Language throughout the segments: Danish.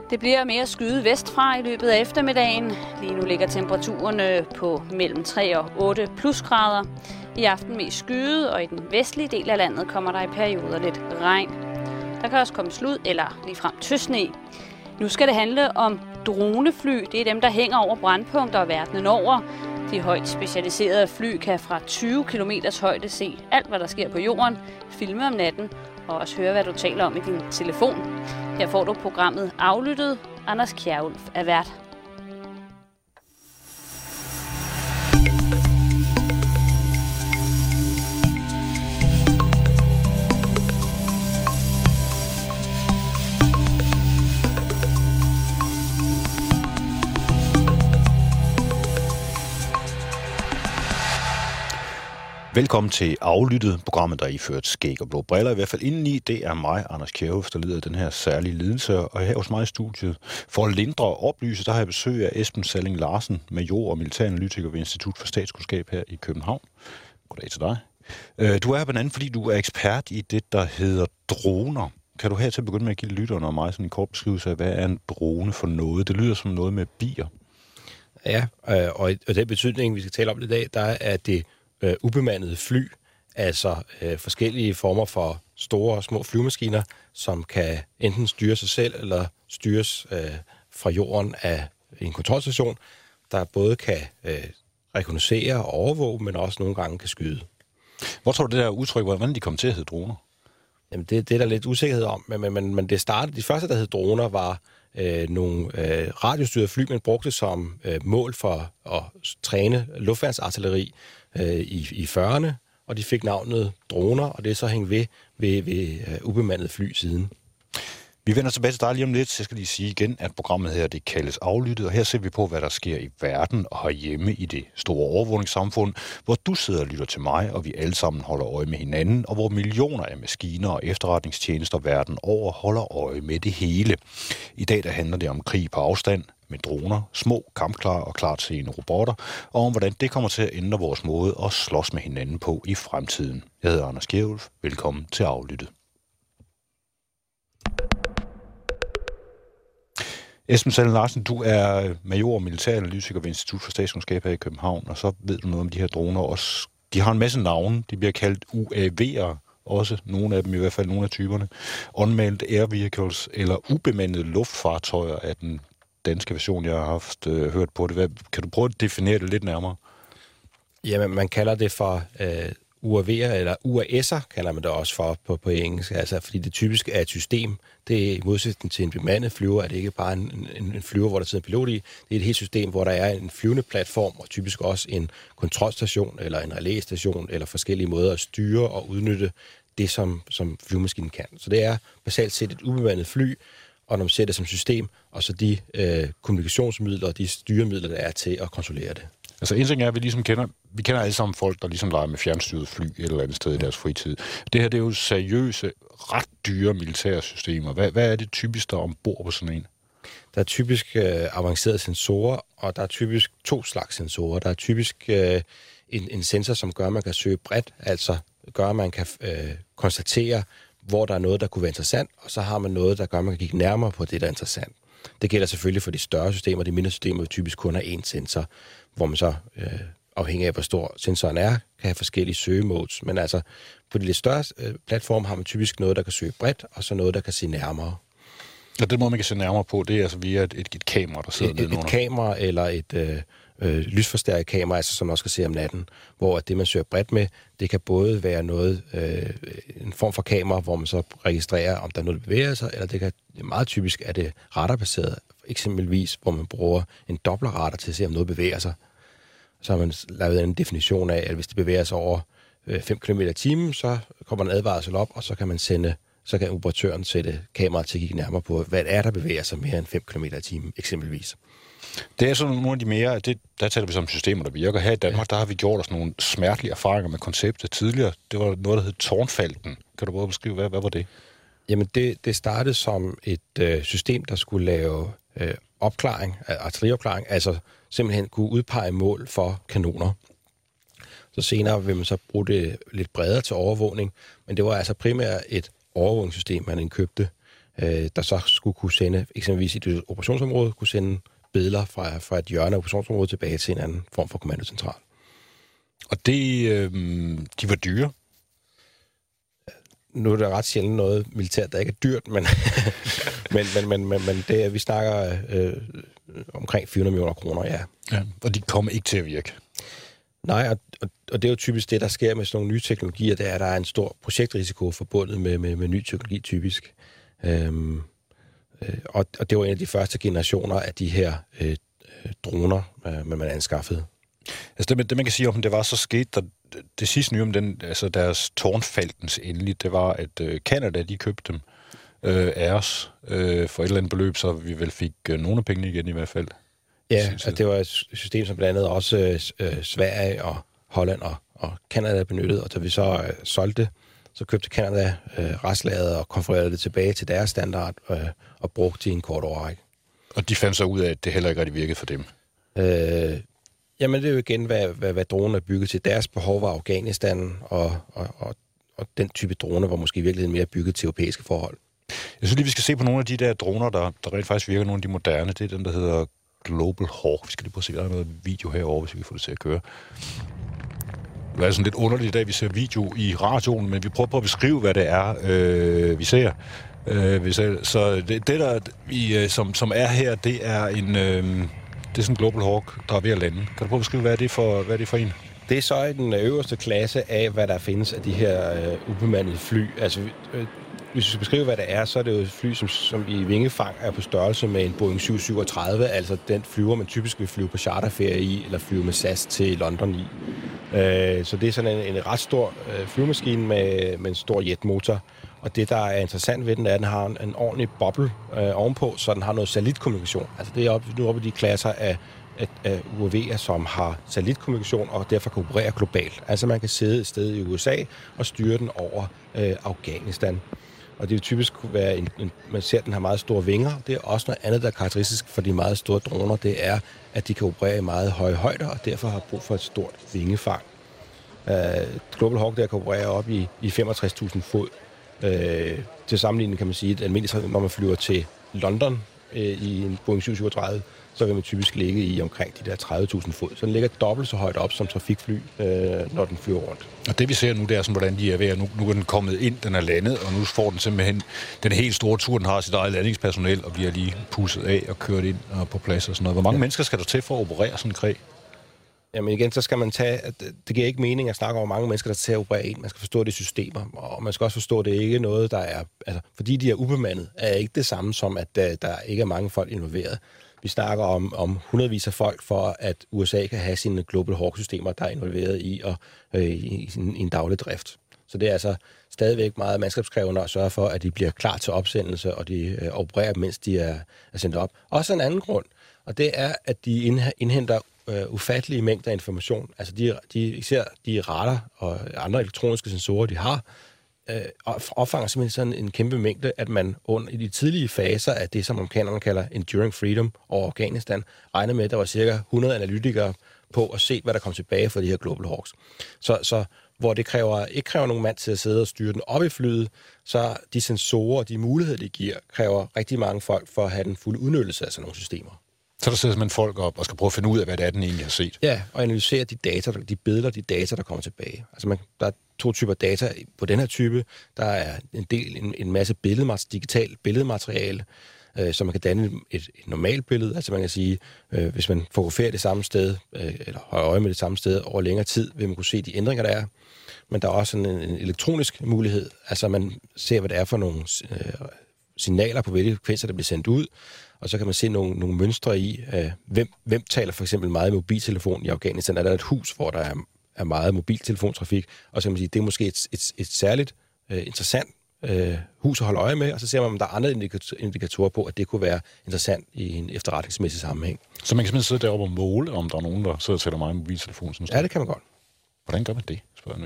Det bliver mere skyet vestfra i løbet af eftermiddagen. Lige nu ligger temperaturerne på mellem 3 og 8 plusgrader. I aften mest skyet, og i den vestlige del af landet kommer der i perioder lidt regn. Der kan også komme slud eller ligefrem tøsne. Nu skal det handle om dronefly. Det er dem, der hænger over brandpunkter verdenen over. De højt specialiserede fly kan fra 20 km højde se alt, hvad der sker på jorden, filme om natten og også høre, hvad du taler om i din telefon. Her får du programmet Aflyttet. Anders Kjærulf er vært. Velkommen til Aflyttet, programmet, der er iført skæg og blå briller. I hvert fald indeni, det er mig, Anders Kjærulf, der lider af den her særlige lidelse. Og her hos mig i studiet, for at lindre og oplyse, der har jeg besøg af Esben Salling Larsen, major og militæranalytiker ved Institut for Statskundskab her i København. Goddag til dig. Du er her blandt andet, fordi du er ekspert i det, der hedder droner. Kan du her til at begynde med at give lytterne og mig sådan en kort beskrivelse af, hvad er en drone for noget? Det lyder som noget med bier. Ja, og den betydning, vi skal tale om i dag, der er det ubemandede fly, altså forskellige former for store og små flyvemaskiner, som kan enten styre sig selv eller styres fra jorden af en kontrolstation, der både kan rekognoscere og overvåge, men også nogle gange kan skyde. Hvor tror du det der udtryk, hvordan de kom til at hedde droner? Jamen det er der lidt usikkerhed om, men det startede, de første, der hed droner, var nogle radiostyrede fly, man brugte som mål for at træne luftværnsartilleri i 40'erne, og de fik navnet droner, og det er så hængt ved ubemandet fly siden. Vi vender tilbage til dig lige om lidt. Jeg skal lige sige igen, at programmet her det kaldes Aflyttet, og her ser vi på, hvad der sker i verden og herhjemme i det store overvågningssamfund, hvor du sidder og lytter til mig, og vi alle sammen holder øje med hinanden, og hvor millioner af maskiner og efterretningstjenester verden over holder øje med det hele. I dag der handler det om krig på afstand, med droner, små, kampklare og klartseende robotter, og om hvordan det kommer til at ændre vores måde at slås med hinanden på i fremtiden. Jeg hedder Anders Kjærulf. Velkommen til Aflyttet. Esben Salling Larsen, du er major og militæranalytiker ved Institut for Statskundskab her i København, og så ved du noget om de her droner også. De har en masse navne. De bliver kaldt UAV'er, også nogle af dem, i hvert fald nogle af typerne. Unmanned Air Vehicles, eller ubemandede luftfartøjer af den danske version, jeg har haft hørt på det. Kan du prøve at definere det lidt nærmere? Jamen, man kalder det for UAV'er, eller UAS'er kalder man det også for på engelsk, altså fordi det typisk er et system. Det er i modsætning til en bemandet flyver, er det ikke bare en flyver, hvor der sidder en pilot i. Det er et helt system, hvor der er en flyvende platform, og typisk også en kontrolstation, eller en relæstation, eller forskellige måder at styre og udnytte det, som flyvemaskinen kan. Så det er basalt set et ubemandet fly, og når man ser det som system, og så de kommunikationsmidler og de styremidler, der er til at kontrollere det. Altså en ting er, at vi kender alle sammen folk, der ligesom leger med fjernstyret fly et eller andet sted i deres fritid. Det her, det er jo seriøse, ret dyre militære systemer. Hvad er det typisk, der er ombord på sådan en? Der er typisk avancerede sensorer, og der er typisk 2 slags sensorer. Der er typisk en sensor, som gør, at man kan søge bredt, altså gør, at man kan konstatere, hvor der er noget, der kunne være interessant, og så har man noget, der gør, at man kan kigge nærmere på det, der er interessant. Det gælder selvfølgelig for de større systemer. De mindre systemer typisk kun har én sensor, hvor man så, afhængig af hvor stor sensoren er, kan have forskellige søgemodes. Men altså, på de lidt større platforme har man typisk noget, der kan søge bredt, og så noget, der kan se nærmere. Og den måde, man kan se nærmere på, det er altså via et kamera, der sidder nedenunder. Et kamera eller et lysforstærket kamera, altså, som også kan se om natten, hvor det, man søger bredt med, det kan både være noget, en form for kamera, hvor man så registrerer, om der er noget, der bevæger sig, eller det kan meget typisk er det radarbaseret, eksempelvis, hvor man bruger en dopplerradar til at se, om noget bevæger sig. Så har man lavet en definition af, at hvis det bevæger sig over 5 km i timen, så kommer en advarsel op, og så kan operatøren sætte kameraet til at kigge nærmere på, hvad er der bevæger sig mere end 5 km i timen, eksempelvis. Det er sådan nogle af de mere, der taler vi som systemer, der virker. Her i Danmark, der har vi gjort os nogle smertelige erfaringer med konceptet tidligere. Det var noget, der hed Tårnfalken. Kan du både beskrive, hvad var det? Jamen, det startede som et system, der skulle lave artilleriopklaring, altså simpelthen kunne udpege mål for kanoner. Så senere vil man så bruge det lidt bredere til overvågning, men det var altså primært et overvågningssystem, man indkøbte der så skulle kunne sende, eksempelvis i et operationsområde, kunne sende billeder fra et hjørne af operationsområdet tilbage til en anden form for kommandocentral. Og det, de var dyre? Nu er det ret sjældent noget militært, der ikke er dyrt, men, men det, vi snakker omkring 400 millioner kroner, ja. Og de kommer ikke til at virke? Nej, og det er jo typisk det, der sker med sådan nogle nye teknologier, det er, at der er en stor projektrisiko forbundet med ny teknologi typisk. Og det var en af de første generationer af de her droner, man anskaffede. Altså det man kan sige om, det var så sket, der det sidste nye om den, altså deres Tårnfalkens endelig, det var, at Canada, de købte dem af os for et eller andet beløb, så vi vel fik nogle af pengene igen i hvert fald. Ja, at det var et system, som blandt andet også Sverige og Holland og Canada benyttede, og da vi så solgte det, så købte Canada restlageret og konfererede det tilbage til deres standard og brugte det i en kort årrække. Og de fandt så ud af, at det heller ikke rigtig virkede for dem? Jamen det er jo igen, hvad dronen er bygget til. Deres behov var Afghanistan, og den type droner var måske i virkeligheden mere bygget til europæiske forhold. Jeg synes lige, vi skal se på nogle af de der droner, der rent faktisk virker, nogle af de moderne. Det er den, der hedder Global Hawk. Vi skal lige prøve at se, der er noget video herovre, hvis vi kan få det til at køre. Det er sådan lidt underligt i dag, vi ser video i radioen, men vi prøver på at beskrive, hvad det er, vi ser. Så det der, som er her, det er en... Det er sådan en Global Hawk, der er ved at lande. Kan du prøve at beskrive, hvad er det for en? Det er så i den øverste klasse af, hvad der findes af de her ubemandede fly. Altså, hvis vi skal beskrive, hvad det er, så er det jo et fly, som i vingefang er på størrelse med en Boeing 737, altså den flyver, man typisk vil flyve på charterferie i, eller flyve med SAS til London i. Så det er sådan en ret stor flyvemaskine med en stor jetmotor. Og det, der er interessant ved den, er, at den har en ordentlig boble ovenpå, så den har noget satellitkommunikation. Altså det er nu oppe i de klasser af UAV'er, som har satellitkommunikation og derfor kan operere globalt. Altså man kan sidde et sted i USA og styre den over Afghanistan. Og det vil typisk være, man ser, at den har meget store vinger. Det er også noget andet, der er karakteristisk for de meget store droner. Det er, at de kan operere i meget høje højder, og derfor har brug for et stort vingefang. Global Hawk der kan operere op i 65.000 fod. Til sammenligning kan man sige, at almindeligt, når man flyver til London i en Boeing 737, så vil man typisk ligge i omkring de der 30.000 fod. Så den ligger dobbelt så højt op som trafikfly, når den flyver rundt. Og det vi ser nu, det er sådan, hvordan de er ved. Nu er den kommet ind, den er landet, og nu får den simpelthen den helt store tur. Den har sit eget landingspersonel, og bliver lige pusset af og kørt ind og på plads og sådan noget. Hvor mange mennesker skal der til for at operere sådan en kræ? Jamen igen, så skal man det giver ikke mening at snakke om, hvor mange mennesker, der til at operere en. Man skal forstå det systemer, og man skal også forstå, at det ikke er noget, der er... Altså, fordi de er ubemandet, er ikke det samme som, at der ikke er mange folk involveret. Vi snakker om hundredvis af folk for, at USA kan have sine Global Hawk-systemer, der er involveret i en daglig drift. Så det er altså stadigvæk meget mandskabskrævende at sørge for, at de bliver klar til opsendelse, og de opererer, mens de er sendt op. Også en anden grund, og det er, at de indhenter ufattelige mængder information. Altså især de radar og andre elektroniske sensorer, de har, opfanger simpelthen sådan en kæmpe mængde, at man i de tidlige faser af det, som amerikanerne kalder Enduring Freedom over Afghanistan, regner med, at der var cirka 100 analytikere på at se, hvad der kom tilbage fra de her Global Hawks. Så hvor det ikke kræver nogen mand til at sidde og styre den op i flyet, så de sensorer og de muligheder, de giver, kræver rigtig mange folk for at have den fulde udnyttelse af sådan nogle systemer. Så der sidder simpelthen folk op og skal prøve at finde ud af, hvad det er, den egentlig har set. Ja, og analysere de data, der kommer tilbage. Altså der er 2 typer data på den her type. Der er en masse digitalt billedmateriale, så man kan danne et normalt billede. Altså man kan sige, hvis man fotograferer det samme sted, eller holder øje med det samme sted over længere tid, vil man kunne se de ændringer, der er. Men der er også en elektronisk mulighed. Altså man ser, hvad det er for nogle signaler på hvilke frekvenser, der bliver sendt ud. Og så kan man se nogle mønstre i, hvem taler for eksempel meget mobiltelefon i Afghanistan. Er der et hus, hvor der er meget mobiltelefontrafik, og så kan man sige, det er måske et særligt interessant hus at holde øje med, og så ser man, om der er andre indikatorer på, at det kunne være interessant i en efterretningsmæssig sammenhæng. Så man kan simpelthen sidde deroppe og måle, om der er nogen, der sidder og tæller meget mobiltelefon? Sådan ja, det kan man godt. Hvordan gør man det?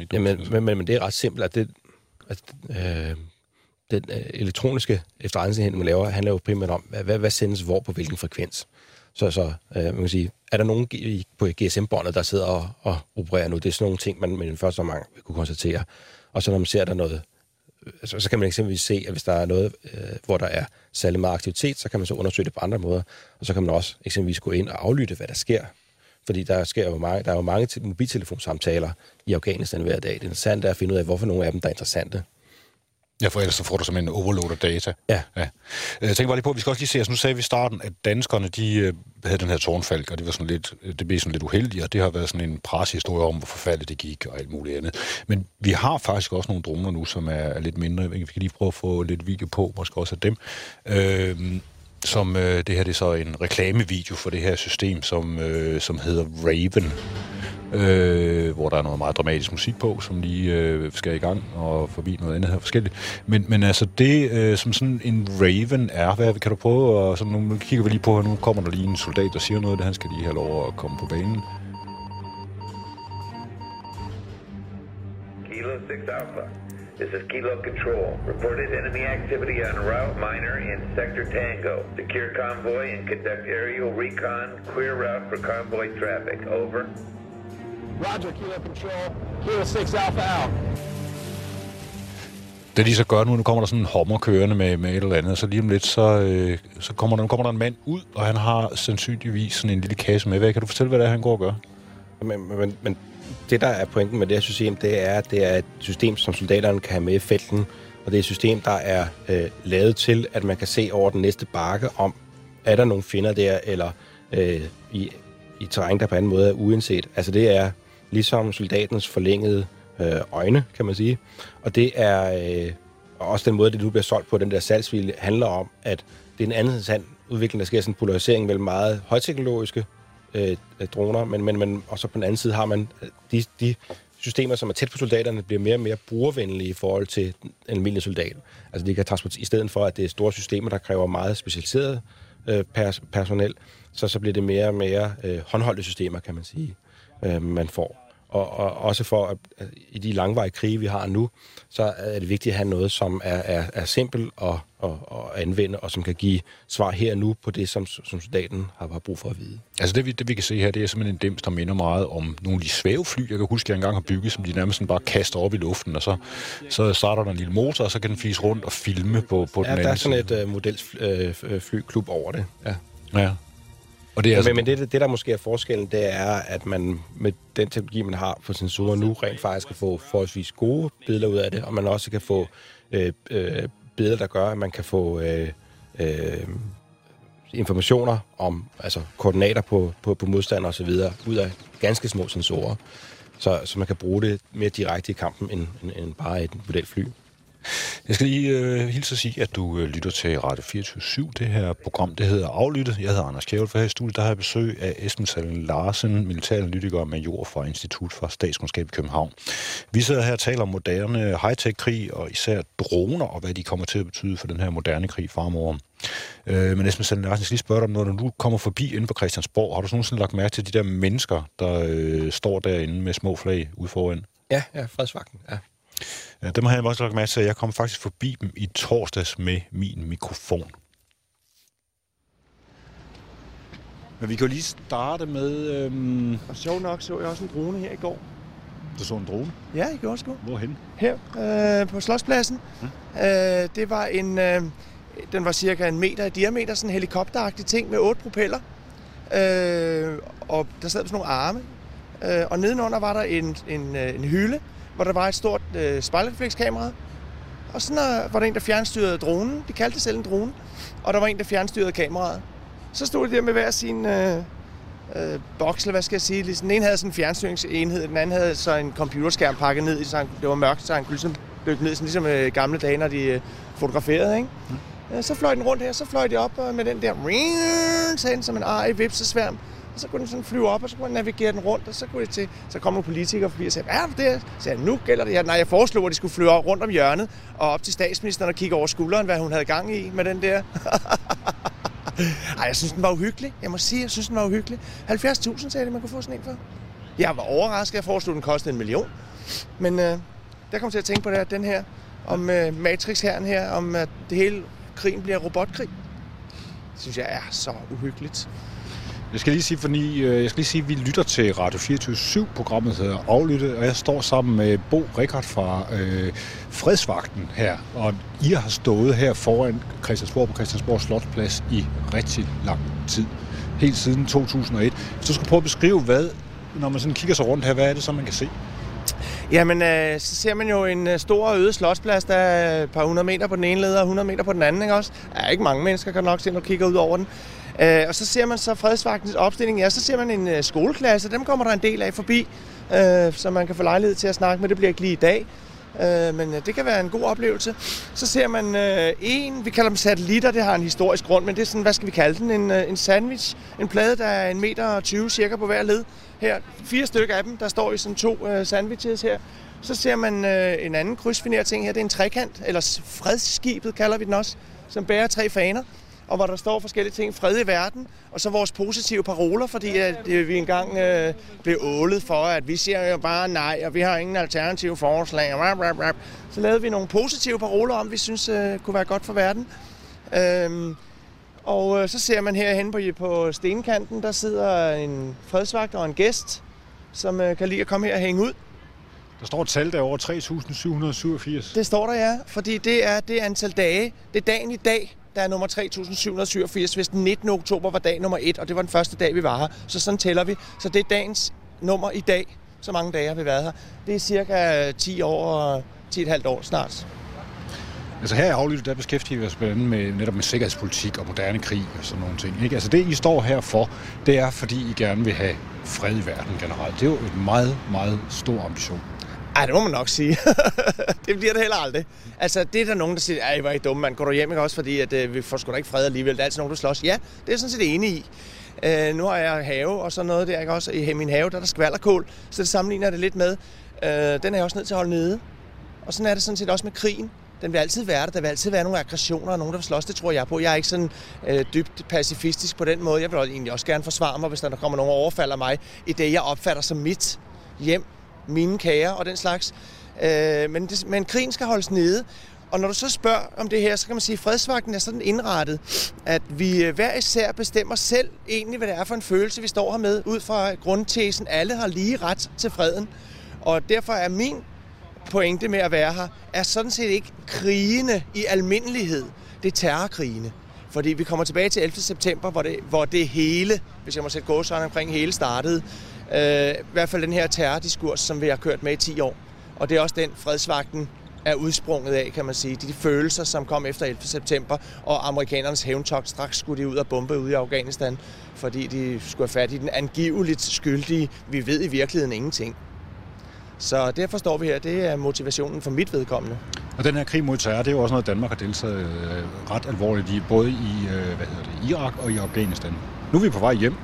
Men det er ret simpelt, at den elektroniske efterretningsenhed, man laver, handler jo primært om, hvad sendes hvor på hvilken frekvens. Så man kan sige, er der nogen på GSM-båndet, der sidder og opererer nu? Det er sådan nogle ting, man med den første omgang vil kunne konstatere. Og så når man ser, der noget så kan man eksempelvis se, at hvis der er noget, hvor der er særlig meget aktivitet, så kan man så undersøge det på andre måder, og så kan man også eksempelvis gå ind og aflytte, hvad der sker. Fordi der er jo mange mobiltelefonsamtaler i Afghanistan hver dag. Det er interessant at finde ud af, hvorfor nogle af dem der er interessante. Ja, for ellers så får du simpelthen en overload af data. Ja. Jeg tænker bare lige på, at vi skal også lige se, altså nu sagde vi i starten, at danskerne, de havde den her tårnfalk, og det blev sådan lidt uheldigt, og det har været sådan en pressehistorie om, hvor forfærdeligt det gik, og alt muligt andet. Men vi har faktisk også nogle droner nu, som er lidt mindre. Vi kan lige prøve at få lidt video på, måske også af dem. Det her det er så en reklamevideo for det her system, som hedder Raven. Hvor der er noget meget dramatisk musik på, som lige skal i gang, og forbi noget andet her forskelligt. Men altså det, som sådan en Raven er, hvad kan du prøve? Og sådan, nu kigger vi lige på, at nu kommer der lige en soldat, der siger noget, han skal lige have lov at komme på banen. Kilo 6 Alpha. This is Kilo Control. Reported enemy activity on route minor in Sector Tango. Secure convoy and conduct aerial recon. Clear route for convoy traffic. Over. Roger, Kilo Control. Kilo 6 Alpha out. Det de så gør nu kommer der sådan en hommer kørende med et eller andet, og så lige om lidt, så kommer der en mand ud, og han har sandsynligvis sådan en lille kasse med. Hvad kan du fortælle, hvad det er, han går og gør? Men det, der er pointen med det her system, det er et system, som soldaterne kan have med i felten, og det er et system, der er lavet til, at man kan se over den næste bakke, om er der nogle fjender der, eller i terræn, der på anden måde er uindset. Altså det er ligesom soldatens forlængede øjne, kan man sige. Og det er også den måde, det nu bliver solgt på, den der salgsvilje, handler om, at det er en anden sand udvikling, der sker sådan en polarisering mellem meget højteknologiske droner, men og så på den anden side har man de systemer, som er tæt på soldaterne, bliver mere og mere brugervenlige i forhold til en almindelig soldat. Altså de kan transportere, i stedet for, at det er store systemer, der kræver meget specialiseret personel, så bliver det mere og mere håndholdte systemer, kan man sige, man får. Og også for, at i de langvarige krige, vi har nu, så er det vigtigt at have noget, som er simpelt at anvende, og som kan give svar her og nu på det, som soldaten har brug for at vide. Altså det vi kan se her, det er simpelthen en dims, der minder meget om nogle af de svævefly, jeg kan huske, jeg engang har bygget, som de nærmest bare kaster op i luften, og så starter der en lille motor, og så kan den flyse rundt og filme på den anden. Ja, der er sådan et modelsflyklub over det, ja. Ja. Og det er altså... Men det, der måske er forskellen, det er, at man med den teknologi, man har på sensorer nu, rent faktisk kan få forholdsvis gode billeder ud af det, og man også kan få billeder, der gør, at man kan få informationer om, altså koordinater på modstander og så videre, ud af ganske små sensorer, så man kan bruge det mere direkte i kampen, end bare et modelfly. Jeg skal lige hilse at sige, at du lytter til Radio 24/7. Det her program, det hedder Aflyttet. Jeg hedder Anders Kjærulff, for her i studiet, der har jeg besøg af Esben Salling Larsen, militæranalytiker og major fra Institut for Statskundskab i København. Vi sidder her og taler om moderne high-tech-krig, og især droner, og hvad de kommer til at betyde for den her moderne krig fremover. Men Esben Salling Larsen, jeg skal lige spørge dig, når du kommer forbi inde på Christiansborg, har du nogensinde lagt mærke til de der mennesker, der står derinde med små flag ude foran? Ja, fredsvagten, ja. Ja, dem har jeg også lagt mærke til, at jeg kom faktisk forbi dem i torsdags med min mikrofon. Men vi kan jo lige starte med... Og sjovt nok så jeg også en drone her i går. Du så en drone? Ja, i går sgu. Hvorhen? Her på Slotspladsen. Det var den var cirka 1 meter i diameter, sådan en helikopteragtig ting med 8 propeller. Og der sad på sådan nogle arme. Og nedenunder var der en hylde, hvor der var et stort spejlreflekskamera. Og så var der en, der fjernstyrede dronen. De kaldte det selv en drone. Og der var en, der fjernstyrede kameraet. Så stod de der med hver sin boks, eller hvad skal jeg sige. Den ene havde sådan en fjernstyringsenhed, den anden havde så en computerskærm pakket ned i, så det var mørkt, så han kunne ligesom dykke ned, sådan ligesom gamle dage, når de fotograferede, ikke? Så fløj den rundt her, så fløj de op med den der sagde den som en ar i vipsesværm. Og så kunne den sådan flyve op, og så kunne den navigere den rundt, og så kunne så kom nogle politikere forbi og sagde, ja, det sagde nu gælder det her. Nej, jeg foreslog, at de skulle flyve rundt om hjørnet og op til statsministeren og kigge over skulderen, hvad hun havde gang i med den der. Ej, jeg synes, den var uhyggelig. Jeg må sige, jeg synes, den var uhyggelig. 70.000 sagde de, man kunne få sådan en for. Jeg var overrasket, jeg foreslog, den kostede 1 million. Men der kom til at tænke på det her, den her, om Matrix-herren her, om at det hele krigen bliver robotkrig. Det synes jeg er så uhyggeligt. Jeg skal lige sige, at vi lytter til Radio 24/7-programmet hedder Aflyttet, og jeg står sammen med Bo Richard fra Fredsvagten her, og I har stået her foran Christiansborg på Christiansborg Slotsplads i rigtig lang tid. Helt siden 2001. Hvis du skal prøve at beskrive, når man sådan kigger sig rundt her, hvad er det så, man kan se? Jamen, så ser man jo en stor øde slotsplads, der er et par 100 meter på den ene led og 100 meter på den anden, ikke også? Der er ikke mange mennesker, kan nok se, når du kigger ud over den. Og så ser man så Fredsvagtens opstilling. Ja, så ser man en skoleklasse. Dem kommer der en del af forbi, så man kan få lejlighed til at snakke med. Det bliver ikke lige i dag, men det kan være en god oplevelse. Så ser man vi kalder dem satellitter, det har en historisk grund, men det er sådan, hvad skal vi kalde den? En sandwich, en plade, der er 1,20 meter cirka på hver led. Her 4 stykker af dem, der står i sådan 2 sandwiches her. Så ser man en anden krydsfineret ting her, det er en trekant, eller fredsskibet kalder vi den også, som bærer 3 faner, og hvor der står forskellige ting, fred i verden, og så vores positive paroler, fordi vi engang blev ålet for, at vi siger jo bare nej, og vi har ingen alternative forslag. Så lavede vi nogle positive paroler om, vi synes kunne være godt for verden. Og så ser man herhen på stenkanten, der sidder en fredsvagt og en gæst, som kan lide at komme her og hænge ud. Der står et tal, der er over 3.787. Det står der, ja, fordi det er det antal dage. Det er dagen i dag, der er nummer 3.787, hvis den 19. oktober var dag nummer 1, og det var den første dag, vi var her. Så sådan tæller vi. Så det er dagens nummer i dag. Så mange dage har vi været her. Det er cirka 10 år og 10,5 år snart. Altså her i Aflyttet, der beskæftiger vi os blandt andet netop med sikkerhedspolitik og moderne krig og sådan nogle ting. Ikke? Altså det, I står her for, det er, fordi I gerne vil have fred i verden generelt. Det er jo en meget, meget stor ambition. Ej, det må man nok sige. Det bliver det heller aldrig. Altså, det er der nogen, der siger, ej, hvor er I dumme, mand. Går du hjem, ikke også? Fordi at, vi får sgu da ikke fred alligevel. Det er altid nogen, der slås. Ja, det er jeg sådan set enig i. Nu har jeg have og sådan noget der, ikke også? I min have, der er der skvalderkål, så det sammenligner det lidt med. Den er jeg også nødt til at holde nede. Og sådan er det sådan set også med krigen. Den vil altid være der. Der vil altid være nogle aggressioner og nogen, der vil slås. Det tror jeg på. Jeg er ikke sådan dybt pacifistisk på den måde. Jeg vil egentlig også gerne forsvare mig, hvis der kommer nogen og overfalder mig i det, jeg opfatter som mit hjem, mine kager og den slags. Men krigen skal holdes nede. Og når du så spørger om det her, så kan man sige, at fredsvagten er sådan indrettet, at vi hver især bestemmer selv egentlig, hvad det er for en følelse, vi står her med, ud fra grundtesen, alle har lige ret til freden. Og derfor er min pointe med at være her, er sådan set ikke krigene i almindelighed. Det er terrorkrigene. Fordi vi kommer tilbage til 11. september, hvor det hele, hvis jeg må sætte gåsøjne omkring hele, startede. I hvert fald den her terrordiskurs, som vi har kørt med i 10 år. Og det er også den, fredsvagten er udsprunget af, kan man sige. De følelser, som kom efter 11. september, og amerikanernes hævntogt. Straks skulle de ud og bombe ude i Afghanistan, fordi de skulle have fat i den angiveligt skyldige. Vi ved i virkeligheden ingenting. Så derfor står vi her. Det er motivationen for mit vedkommende. Og den her krig mod terror, det er jo også noget, Danmark har deltaget ret alvorligt i, både i Irak og i Afghanistan. Nu er vi på vej hjem.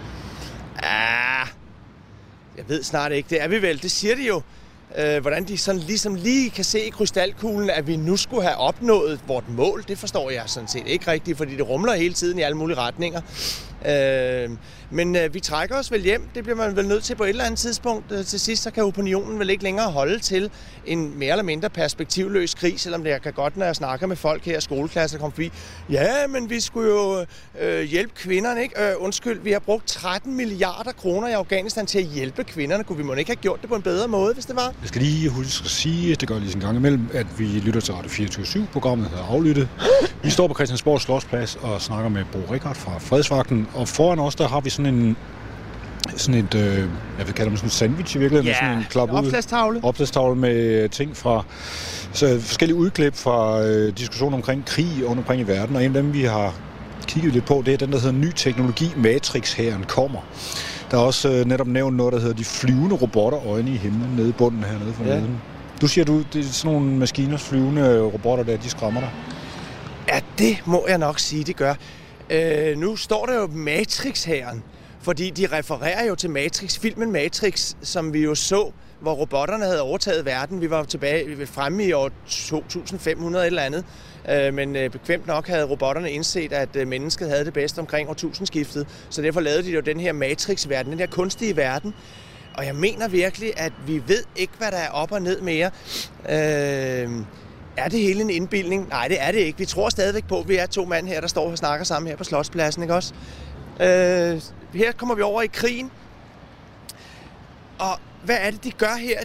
Jeg ved snart ikke. Det er vi vel. Det siger de jo. Hvordan de sådan ligesom lige kan se i krystalkuglen, at vi nu skulle have opnået vort mål, det forstår jeg sådan set ikke rigtigt, fordi det rumler hele tiden i alle mulige retninger. Men vi trækker os vel hjem. Det bliver man vel nødt til på et eller andet tidspunkt. Til sidst så kan opinionen vel ikke længere holde til en mere eller mindre perspektivløs krig, selvom det kan godt, når jeg snakker med folk her i skoleklasser, kommer forbi. Ja, men vi skulle jo hjælpe kvinderne, ikke? Undskyld, vi har brugt 13 milliarder kroner i Afghanistan til at hjælpe kvinderne. Kunne vi måske ikke have gjort det på en bedre måde, hvis det var? Jeg skal lige huske at sige, det gør lige en gang imellem, at vi lytter til Radio 24/7-programmet hedder Aflyttet. Vi står på Christiansborg Slotsplads og snakker med Bo Richard fra Fredsvagten, og foran os, der har vi sådan et, jeg vil kalde dem sådan en sandwich i virkeligheden. Ja, sådan en klap ud. Opslagstavle med ting fra forskellige udklip fra diskussioner omkring krig og omkring i verden, og en af dem, vi har kigget lidt på, det er den, der hedder ny teknologi, Matrix-hæren kommer. Der er også netop nævnt noget, der hedder de flyvende robotter, øjne i himlen, nede i bunden hernede for neden. Du siger, det er sådan nogle maskiners flyvende robotter der, de skræmmer dig? Ja, det må jeg nok sige, det gør. Nu står der jo Matrix-hæren, fordi de refererer jo til Matrix-filmen Matrix, som vi jo så, hvor robotterne havde overtaget verden. Vi var tilbage fremme i år 2500 eller andet, men bekvemt nok havde robotterne indset, at mennesket havde det bedst omkring årtusindskiftet, så derfor lavede de jo den her Matrix-verden, den her kunstige verden. Og jeg mener virkelig, at vi ved ikke, hvad der er op og ned mere. Er det hele en indbildning? Nej, det er det ikke. Vi tror stadigvæk på, at vi er 2 mand her, der står og snakker sammen her på Slotspladsen, ikke også? Her kommer vi over i krigen. Og hvad er det, de gør her?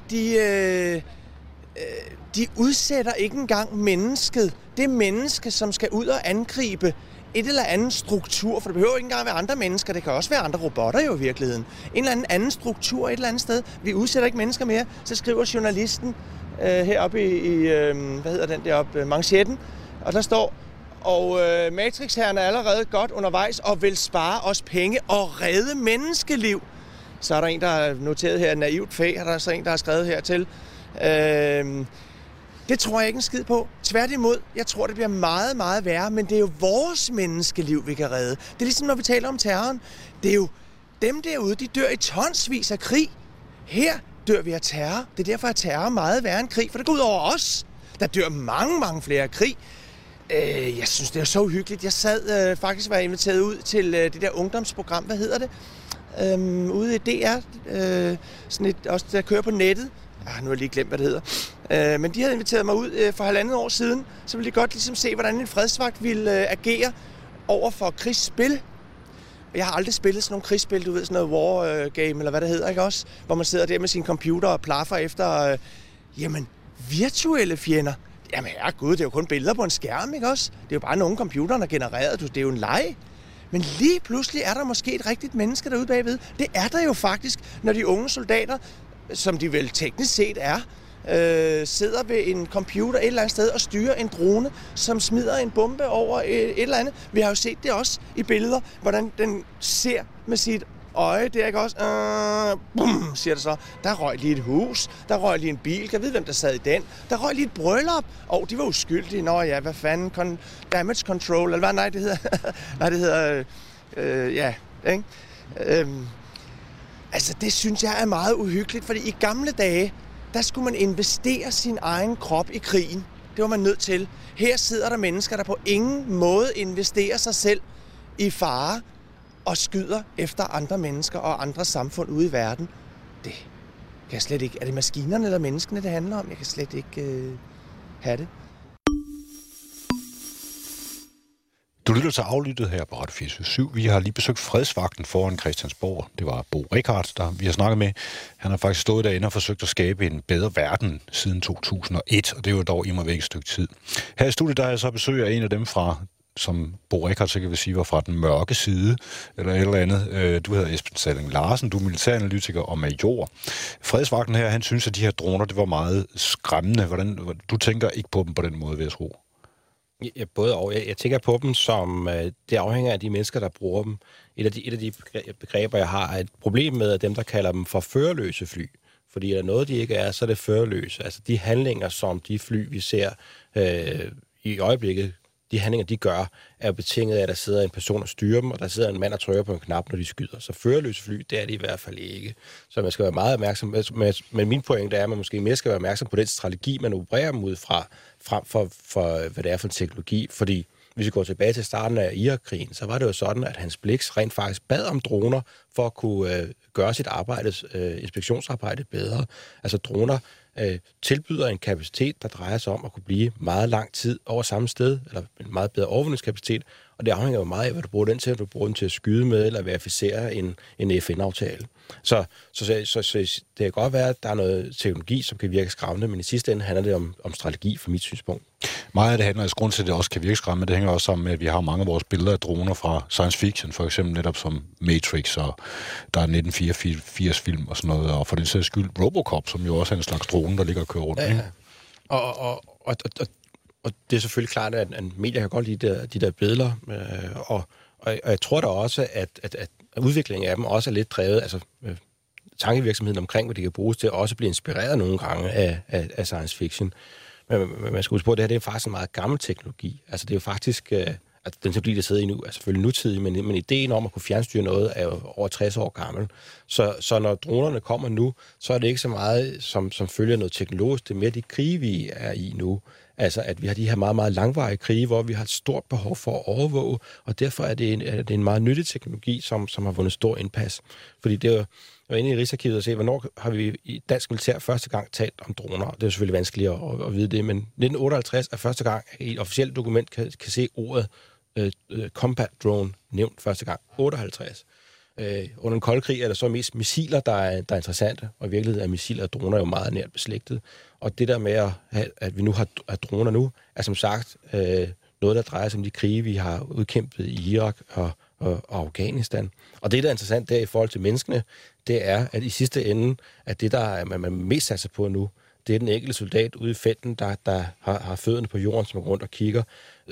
De udsætter ikke engang mennesket. Det menneske, som skal ud og angribe et eller andet struktur, for det behøver ikke engang være andre mennesker, det kan også være andre robotter jo i virkeligheden. En eller anden struktur et eller andet sted. Vi udsætter ikke mennesker mere, så skriver journalisten heroppe i hvad hedder den deroppe, manchetten, og der står, og Matrix-herren er allerede godt undervejs og vil spare os penge og redde menneskeliv. Så er der en, der har noteret her naivt fag, og der er så en, der har skrevet hertil. Det tror jeg ikke en skid på. Tværtimod, jeg tror, det bliver meget, meget værre, men det er jo vores menneskeliv, vi kan redde. Det er ligesom, når vi taler om terroren. Det er jo dem derude, de dør i tonsvis af krig. Her dør vi af terror. Det er derfor, at terror er meget værre end krig, for det går ud over os. Der dør mange, mange flere krig. Jeg synes, det er så uhyggeligt. Jeg sad faktisk var inviteret ud til det der ungdomsprogram, hvad hedder det? Ude i DR, sådan et, også der kører på nettet. Nu har jeg lige glemt, hvad det hedder. Men de havde inviteret mig ud for 1,5 år siden, så ville de godt ligesom se, hvordan en fredsvagt ville agere over for krigsspil. Jeg har aldrig spillet sådan nogle krigsspil, du ved, sådan noget war game, eller hvad det hedder, ikke også? Hvor man sidder der med sin computer og plaffer efter, virtuelle fjender. Jamen herregud, det er jo kun billeder på en skærm, ikke også? Det er jo bare nogle computeren, der er genereret, det er jo en leg. Men lige pludselig er der måske et rigtigt menneske derude bagved. Det er der jo faktisk, når de unge soldater, som de vel teknisk set er, sidder ved en computer et eller andet sted og styrer en drone, som smider en bombe over et eller andet. Vi har jo set det også i billeder, hvordan den ser med sit øje. Det er ikke også, bum, siger det så. Der røg lige et hus, der røg lige en bil. Jeg ved, hvem der sad i den. Der røg lige et bryllup. De var uskyldige. Nå ja, hvad fanden? Damage control, eller hvad? Nej, det hedder... Nej, det hedder... ikke? Altså, det synes jeg er meget uhyggeligt, fordi i gamle dage, der skulle man investere sin egen krop i krigen. Det var man nødt til. Her sidder der mennesker, der på ingen måde investerer sig selv i fare og skyder efter andre mennesker og andre samfund ude i verden. Det kan jeg slet ikke... Er det maskinerne eller menneskene, det handler om? Jeg kan slet ikke have det. Du lytter til Aflyttet her på Radio 24/7. Vi har lige besøgt fredsvagten foran Christiansborg. Det var Bo Richardt, der vi har snakket med. Han har faktisk stået derinde og forsøgt at skabe en bedre verden siden 2001, og det var dog immer væk et stykke tid. Her i studiet, der er jeg så besøg af en af dem fra, som Bo Richardt sikkert vil sige, var fra den mørke side, eller et eller andet. Du hedder Esben Salling Larsen, du er militæranalytiker og major. Fredsvagten her, han synes, at de her droner, det var meget skræmmende. Du tænker ikke på dem på den måde, vil jeg tro? Ja, både og. Jeg tænker på dem som, det afhænger af de mennesker, der bruger dem. Et af de begreber, jeg har, er et problem med dem, der kalder dem for førerløse fly. Fordi er der noget, de ikke er, så er det førerløse. Altså de handlinger, som de fly, vi ser i øjeblikket, de handlinger, de gør, er betinget af, at der sidder en person og styrer dem, og der sidder en mand og trykker på en knap, når de skyder. Så førerløse fly, det er det i hvert fald ikke. Så man skal være meget opmærksom. Men min pointe er, at man måske mere skal være opmærksom på den strategi, man opererer dem ud fra, frem for hvad det er for en teknologi. Fordi hvis vi går tilbage til starten af Irak-krigen, så var det jo sådan, at Hans Blix rent faktisk bad om droner for at kunne gøre sit inspektionsarbejde bedre. Altså droner tilbyder en kapacitet, der drejer sig om at kunne blive meget lang tid over samme sted, eller en meget bedre overvågningskapacitet, og det afhænger jo meget af, hvad du bruger den til. Du bruger den til at skyde med, eller verificere en FN-aftale. Så det kan godt være, at der er noget teknologi, som kan virke skræmmende, men i sidste ende handler det om strategi fra mit synspunkt. Meget af det handler, grund til, at det også kan virke skræmmende, det hænger også sammen med, at vi har mange af vores billeder af droner fra science fiction, for eksempel netop som Matrix, og der er 1984-film og sådan noget, og for den sags skyld Robocop, som jo også er en slags drone, der ligger og kører rundt. Ja. Og det er selvfølgelig klart, at medier kan godt lide de der billeder, og jeg tror da også, at udviklingen af dem også er lidt drevet, altså tankevirksomheden omkring, hvad de kan bruges til, at også blive inspireret nogle gange af science fiction. Men man skal huske på, at det her det er faktisk en meget gammel teknologi. Altså det er jo faktisk, at den teknologi, der sidder i nu, er selvfølgelig nutidig, men ideen om at kunne fjernstyre noget er jo over 60 år gammel. Så når dronerne kommer nu, så er det ikke så meget, som følger noget teknologisk. Det er mere de krige, vi er i nu. Altså, at vi har de her meget, meget langvarige krige, hvor vi har et stort behov for at overvåge, og derfor er det en meget nyttig teknologi, som har vundet stor indpas. Fordi det er jo inde i Rigsarkivet at se, hvornår har vi i dansk militær første gang talt om droner. Det er jo selvfølgelig vanskeligt at vide det, men 1958 er første gang, at i et officielt dokument kan se ordet combat drone nævnt første gang. 58. Under den kolde krig er der så mest missiler, der er interessante, og i virkeligheden er missiler og droner jo meget nært beslægtet. Og det der med, at vi nu har droner nu, er som sagt noget, der drejer sig om de krige, vi har udkæmpet i Irak og Afghanistan. Og det, der er interessant der i forhold til menneskene, det er, at i sidste ende, at det, der man mest satser på nu, det er den enkelte soldat ude i felten, der har fødderne på jorden, som er rundt og kigger,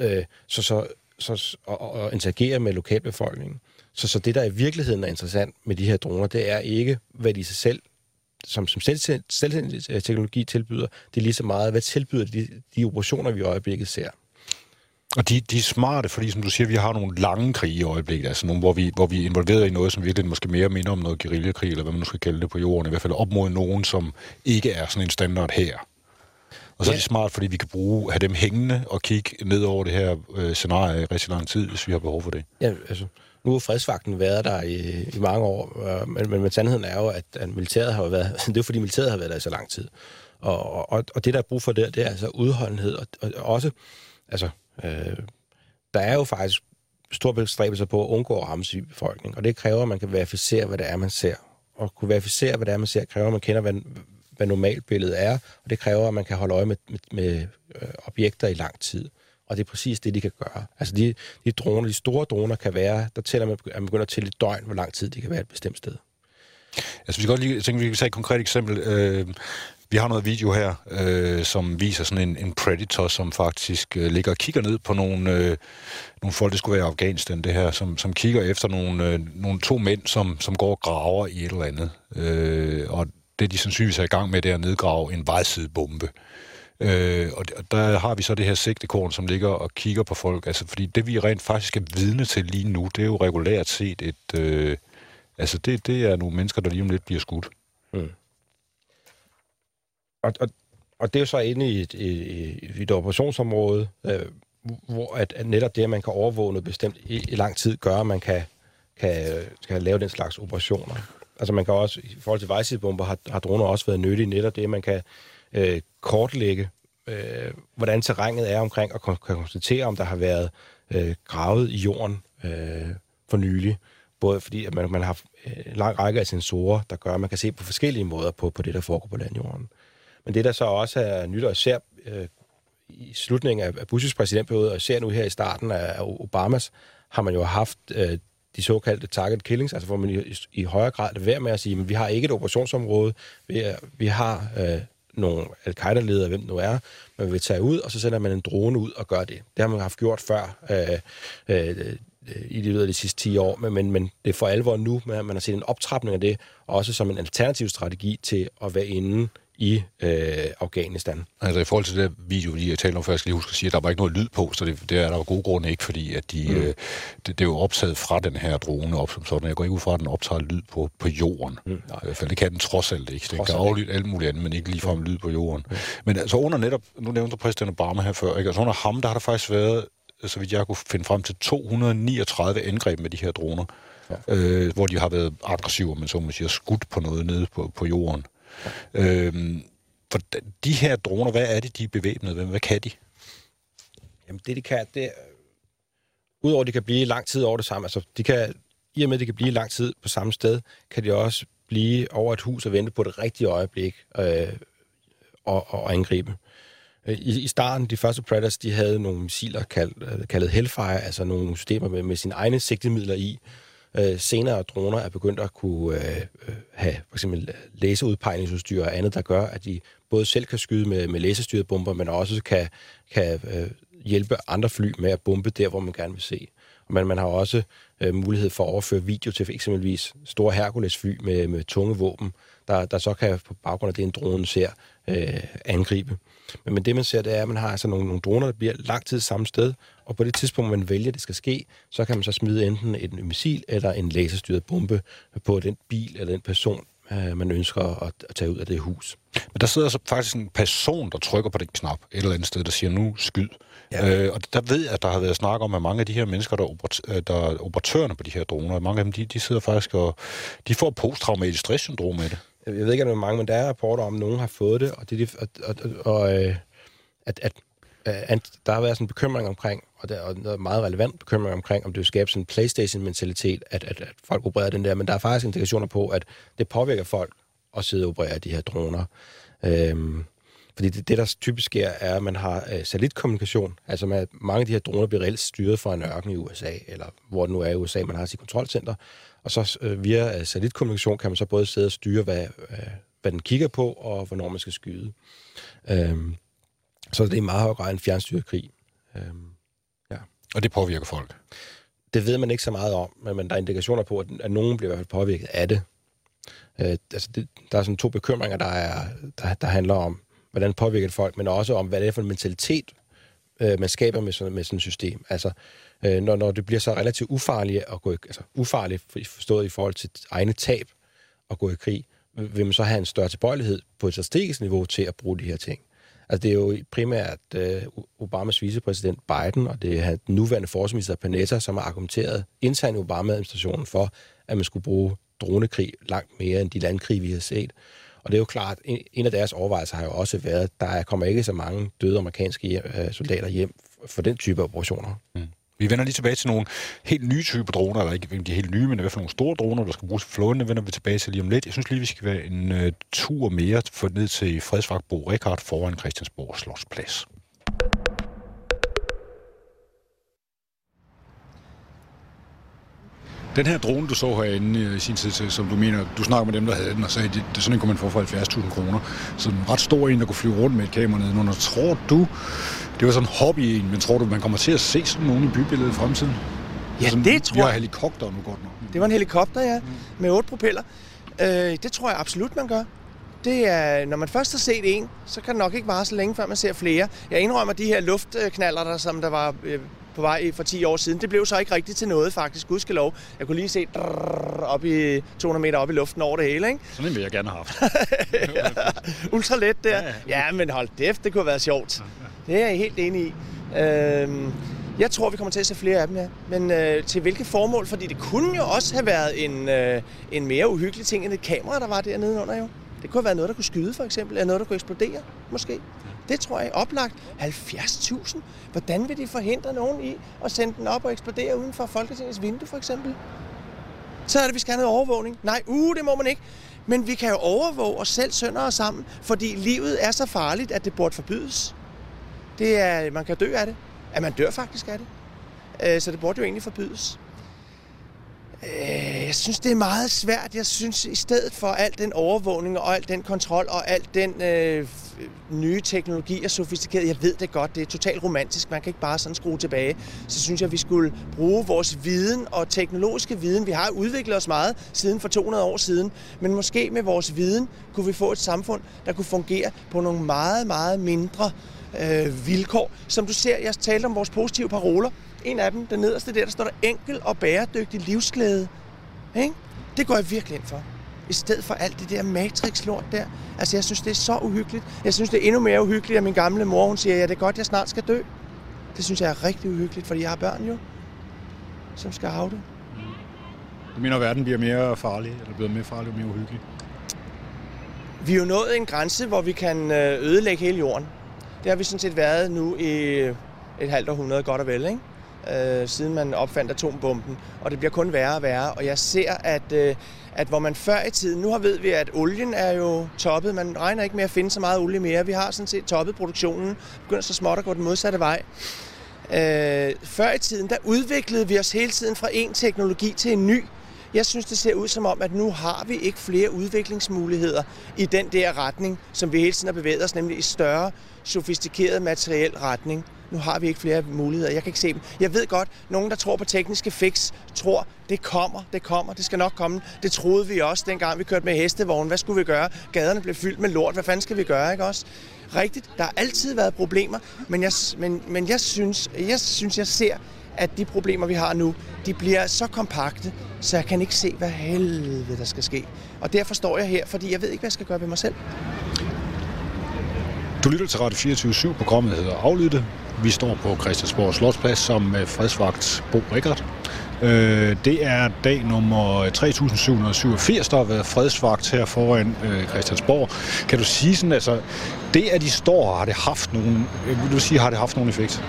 og interagerer med lokalbefolkningen. Så det, der i virkeligheden er interessant med de her droner, det er ikke, hvad de sig selv, som selvstændig teknologi tilbyder, det er lige så meget, hvad tilbyder de operationer, vi i øjeblikket ser. Og de er smarte, fordi som du siger, vi har nogle lange krige i øjeblikket, altså nogle, hvor vi er involveret i noget, som virkelig måske mere minder om noget guerillakrig, eller hvad man nu skal kalde det på jorden, i hvert fald op mod nogen, som ikke er sådan en standard her. Og så er det smart, fordi vi kan have dem hængende og kigge ned over det her scenarie i rigtig lang tid, hvis vi har behov for det. Ja, altså, nu har fredsvagten været der i mange år, men sandheden er jo, at militæret har været, det er jo fordi militæret har været der i så lang tid. Og det, der er brug for det er altså udholdenhed, og også, altså, der er jo faktisk stor bestræbelse på at undgå at ramme civilbefolkningen, og det kræver, at man kan verificere, hvad det er, man ser. Og kunne verificere, hvad det er, man ser, kræver, at man kender, hvad normalbilledet er, og det kræver, at man kan holde øje med objekter i lang tid. Og det er præcis det, de kan gøre. Altså de droner, de store droner kan være, der tæller man, at man begynder at tælle et døgn, hvor lang tid de kan være et bestemt sted. Altså vi kan godt lige tænke, vi kan tage et konkret eksempel. Vi har noget video her, som viser sådan en predator, som faktisk ligger og kigger ned på nogle folk, det skulle være i Afghanistan, det her, som kigger efter nogle to mænd, som går og graver i et eller andet. Og det, de sandsynligvis er i gang med, det er at nedgrave en vejsidebombe. Og der har vi så det her sigtekorn, som ligger og kigger på folk. Altså, fordi det, vi rent faktisk er vidne til lige nu, det er jo regulært set altså, det er nogle mennesker, der lige om lidt bliver skudt. Mm. Og det er jo så inde i et operationsområde, hvor at netop det, at man kan overvåge noget bestemt i lang tid, gør, at man kan lave den slags operationer. Altså man kan også, i forhold til vejsidebomber, har droner også været nyttige, netop det, at man kan kortlægge, hvordan terrænet er omkring, og kan konstatere, om der har været gravet i jorden for nylig. Både fordi, at man har en lang række af sensorer, der gør, at man kan se på forskellige måder på det, der foregår på landjorden. Men det, der så også er nyt, og især i slutningen af Bush's præsidentperiode, og især nu her i starten af Obamas, har man jo haft de såkaldte target killings, altså hvor man i højere grad er værd med at sige, at vi har ikke et operationsområde, vi har nogle al-Qaida-ledere, hvem det nu er, man vil tage ud, og så sender man en drone ud og gør det. Det har man haft gjort før i løbet af de sidste 10 år, men det er for alvor nu, man har set en optrapning af det, også som en alternativ strategi til at være inde i Afghanistan. Altså i forhold til det video, vi talte om før, jeg skal lige huske at sige, at der var ikke noget lyd på, så det er der jo gode grunde ikke, fordi at det er jo optaget fra den her drone op som sådan. Jeg går ikke ud fra, at den optager lyd på jorden. I hvert fald, det kan den trods alt ikke. Det kan aflytte alt muligt andet, men ikke ligefrem lyd på jorden. Men altså under netop, nu nævnte præsident Obama her før, ikke? Altså under ham, der har der faktisk været, så vidt jeg kunne finde frem til 239 angreb med de her droner, hvor de har været aggressive, men så må man sige, skudt på noget nede på jorden. For de her droner, hvad er det, de er bevæbnet med? Hvad kan de? Jamen det, de kan, det udover at de kan blive lang tid over det samme, altså i og med, at de kan blive lang tid på samme sted, kan de også blive over et hus og vente på det rigtige øjeblik og angribe. I starten, de første Predators, de havde nogle missiler kaldet Hellfire, altså nogle systemer med sine egne sigtemidler i. Senere droner er begyndt at kunne have for eksempel laserudpegningsudstyr og andet, der gør, at de både selv kan skyde med laserstyrede bomber, men også kan hjælpe andre fly med at bombe der, hvor man gerne vil se. Men man har også mulighed for at overføre video til eksempelvis store Hercules-fly med tunge våben, der så kan på baggrund af det, en drone ser, angribe. Men det, man ser, det er, at man har altså nogle droner, der bliver lang tid samme sted, og på det tidspunkt, man vælger, det skal ske, så kan man så smide enten et missil eller en laserstyret bombe på den bil eller den person, man ønsker at tage ud af det hus. Men der sidder så faktisk en person, der trykker på den knap et eller andet sted, der siger, nu skyd. Ja. Og der ved jeg, at der har været snak om, at mange af de her mennesker, der er operatørerne på de her droner, mange af dem, de sidder faktisk og de får posttraumatisk stresssyndrom med det. Jeg ved ikke, om det er mange, men der er rapporter om, at nogen har fået det, og der har været sådan en bekymring omkring, og der er noget meget relevant bekymring omkring, om det vil skabe sådan en PlayStation-mentalitet, at folk opererer den der, men der er faktisk indikationer på, at det påvirker folk at sidde og operere de her droner. Fordi det, der typisk sker, er, at man har satellitkommunikation, altså med, at mange af de her droner bliver reelt styret fra en ørken i USA, eller hvor det nu er i USA, man har sit kontrolcenter, og så via satellitkommunikation kan man så både sidde og styre, hvad den kigger på, og hvornår man skal skyde. Så det er i meget høj grad en fjernstyret krig. Ja. Og det påvirker folk? Det ved man ikke så meget om, men der er indikationer på, at nogen bliver i hvert fald påvirket af det. Der er sådan 2 bekymringer, der handler om, hvordan påvirker folk, men også om, hvad det er for en mentalitet, man skaber med sådan et system. Altså, når det bliver så relativt ufarligt at gå ufarligt forstået i forhold til egne tab at gå i krig, vil man så have en større tilbøjelighed på et strategisk niveau til at bruge de her ting. Altså, det er jo primært Obamas vicepræsident Biden, og det er den nuværende forsvarsminister Panetta, som har argumenteret internt i Obama-administrationen for, at man skulle bruge dronekrig langt mere end de landkrig, vi har set. Og det er jo klart, en af deres overvejelser har jo også været, at der kommer ikke så mange døde amerikanske soldater hjem for den type operationer. Mm. Vi vender lige tilbage til nogle helt nye typer droner, eller ikke de helt nye, men i hvert fald nogle store droner, der skal bruges i flåden. Det vender vi tilbage til lige om lidt. Jeg synes lige, vi skal være en tur mere for ned til fredsvagt Bo Richard foran Christiansborg Slotsplads. Den her drone, du så herinde i sin tid, som du mener, du snakker med dem, der havde den, og sagde, det sådan en kunne man få for 70.000 kroner. Så en ret stor en, der kunne flyve rundt med et kamera nedenunder. Tror du, det var sådan en hobby, men tror du, man kommer til at se sådan nogen i bybilledet i fremtiden? Ja, sådan, det tror jeg. Vi har helikopter nu godt nok. Det var en helikopter, ja, med 8 propeller. Det tror jeg absolut, man gør. Det er, når man først har set en, så kan det nok ikke vare så længe, før man ser flere. Jeg indrømmer, de her luftknaller, som der var på vej for 10 år siden, det blev så ikke rigtigt til noget, faktisk. Gudskelov. Jeg kunne lige se op i 200 meter op i luften over det hele, ikke? Sådan en vil jeg gerne have haft. Ultralet der. Ja, men hold kæft, det kunne have været sjovt. Det er jeg helt enig i. Jeg tror, vi kommer til at se flere af dem, ja. Men til hvilket formål? Fordi det kunne jo også have været en mere uhyggelig ting end et kamera, der var dernede under jo. Det kunne have været noget, der kunne skyde, for eksempel, eller noget, der kunne eksplodere, måske. Det tror jeg oplagt. 70.000? Hvordan vil de forhindre nogen i at sende den op og eksplodere uden for Folketingets vindue, for eksempel? Så er det, vi skal have noget overvågning. Nej, det må man ikke. Men vi kan jo overvåge os selv sønder og sammen, fordi livet er så farligt, at det burde forbydes. Man kan dø af det. At man dør faktisk af det. Så det burde jo egentlig forbydes. Jeg synes, det er meget svært. Jeg synes, i stedet for al den overvågning og al den kontrol og al den nye teknologi og sofistikeret, jeg ved det godt, det er totalt romantisk, man kan ikke bare sådan skrue tilbage, så synes jeg, vi skulle bruge vores viden og teknologiske viden. Vi har udviklet os meget siden for 200 år siden, men måske med vores viden kunne vi få et samfund, der kunne fungere på nogle meget, meget mindre vilkår. Som du ser, jeg talte om vores positive paroler. En af dem, den nederste der står der enkel og bæredygtig livsglæde. Ikke? Det går jeg virkelig ind for. I stedet for alt det der matrix-lort der. Altså, jeg synes, det er så uhyggeligt. Jeg synes, det er endnu mere uhyggeligt, at min gamle mor, hun siger, ja, det er godt, jeg snart skal dø. Det synes jeg er rigtig uhyggeligt, fordi jeg har børn jo, som skal have det. Du mener, at verden bliver mere farlig, eller bliver mere farlig og mere uhyggelig? Vi er jo nået en grænse, hvor vi kan ødelægge hele jorden. Det har vi sådan set været nu i et halvt århundrede, godt og vel, ikke? Siden man opfandt atombomben, og det bliver kun værre og værre. Og jeg ser, at hvor man før i tiden, nu ved vi, at olien er jo toppet, man regner ikke med at finde så meget olie mere. Vi har sådan set toppet produktionen, begynder så småt at gå den modsatte vej. Før i tiden, der udviklede vi os hele tiden fra en teknologi til en ny. Jeg synes, det ser ud som om, at nu har vi ikke flere udviklingsmuligheder i den der retning, som vi hele tiden har bevæget os, nemlig i større, sofistikeret materiel retning. Nu har vi ikke flere muligheder. Jeg kan ikke se dem. Jeg ved godt, nogen, der tror på tekniske fix, tror, det kommer, det skal nok komme. Det troede vi også, dengang vi kørte med hestevognen. Hvad skulle vi gøre? Gaderne blev fyldt med lort. Hvad fanden skal vi gøre, ikke også? Rigtigt, der har altid været problemer, men jeg synes, jeg ser, at de problemer, vi har nu, de bliver så kompakte, så jeg kan ikke se, hvad helvede der skal ske. Og derfor står jeg her, fordi jeg ved ikke, hvad jeg skal gøre ved mig selv. Du lytter til Radio 24/7. Programmet hedder Aflytte. Vi står på Christiansborg Slotsplads som fredsvagt Bo Richard. Det er dag nummer 3787, der har været fredsvagt her foran Christiansborg. Kan du sige sådan, altså, det at de står, har det haft nogen effekt?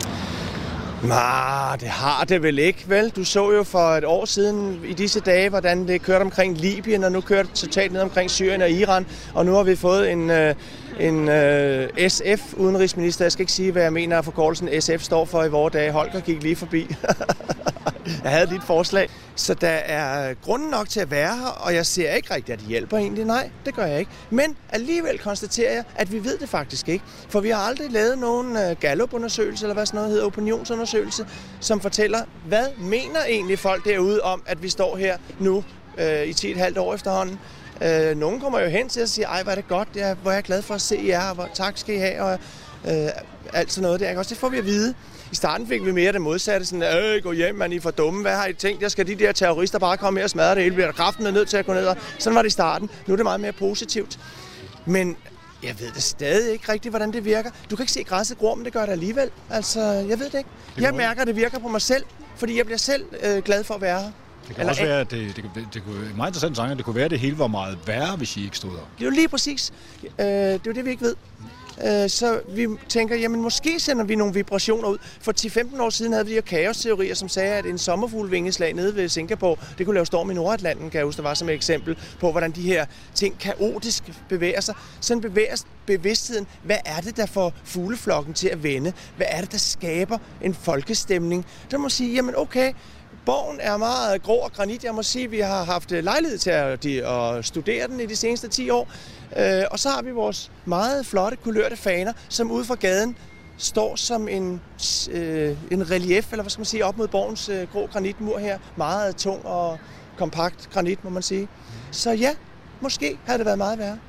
Nej, det har det vel ikke, vel? Du så jo for et år siden i disse dage, hvordan det kørte omkring Libyen, og nu kører det totalt ned omkring Syrien og Iran, og nu har vi fået en SF-udenrigsminister. Jeg skal ikke sige, hvad jeg mener, at forkortelsen SF står for i vore dage. Holger gik lige forbi. Jeg havde lige et forslag. Så der er grunden nok til at være her, og jeg ser ikke rigtigt, at det hjælper egentlig. Nej, det gør jeg ikke. Men alligevel konstaterer jeg, at vi ved det faktisk ikke. For vi har aldrig lavet nogen Gallup-undersøgelse, eller hvad sådan noget hedder, opinionsundersøgelse, som fortæller, hvad mener egentlig folk derude om, at vi står her nu i 10,5 år efterhånden. Nogen kommer jo hen til at sige, ej, hvor er det godt, hvor er jeg glad for at se jer, og tak skal I have, og alt sådan noget der. Også det får vi at vide. I starten fik vi mere det modsatte, sådan, gå hjem, man, I er for dumme, hvad har I tænkt? Jeg skal de der terrorister bare komme her og smadre det hele, bliver der kraften med nødt til at gå ned, og sådan var det i starten. Nu er det meget mere positivt. Men jeg ved det stadig ikke rigtigt, hvordan det virker. Du kan ikke se græsset gror, men det gør det alligevel. Altså, jeg ved det ikke. Jeg mærker, at det virker på mig selv, fordi jeg bliver selv glad for at være her. Det kan også være, at det kunne være meget interessant tanke, at det kunne være, at det hele var meget værre, hvis I ikke stod der. Det er jo lige præcis. Det er jo det, vi ikke ved. Så vi tænker, jamen måske sender vi nogle vibrationer ud. For 10-15 år siden havde vi de her kaosteorier, som sagde, at en sommerfuglevingeslag nede ved Singapore, det kunne lave storm i Nordatlanten, kan jeg huske, der var som et eksempel på, hvordan de her ting kaotisk bevæger sig. Sådan bevæger bevidstheden. Hvad er det, der får fugleflokken til at vende? Hvad er det, der skaber en folkestemning? Der må sige, jamen okay, borgen er meget grå og granit. Jeg må sige, at vi har haft lejlighed til at studere den i de seneste 10 år. Og så har vi vores meget flotte kulørte faner, som ude fra gaden står som en relief, eller hvad skal man sige, op mod borgens grå granitmur her. Meget tung og kompakt granit, må man sige. Så ja, måske havde det været meget værre.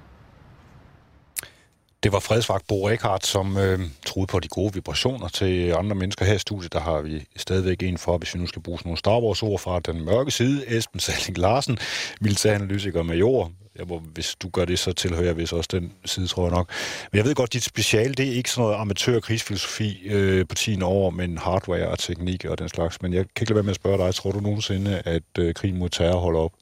Det var fredsvagt Bo Rekhardt, som troede på de gode vibrationer til andre mennesker her i studiet. Der har vi stadigvæk en for, hvis vi nu skal bruge nogle Star Wars-ord fra den mørke side. Esben Salling Larsen, militæranalytiker og major. Hvis du gør det, så tilhører jeg vist også den side, tror jeg nok. Men jeg ved godt, dit speciale, det er ikke sådan noget amatør-krigsfilosofi på 10 år, men hardware og teknik og den slags. Men jeg kan ikke lade være med at spørge dig, tror du nogensinde, at krigen mod terror holder op?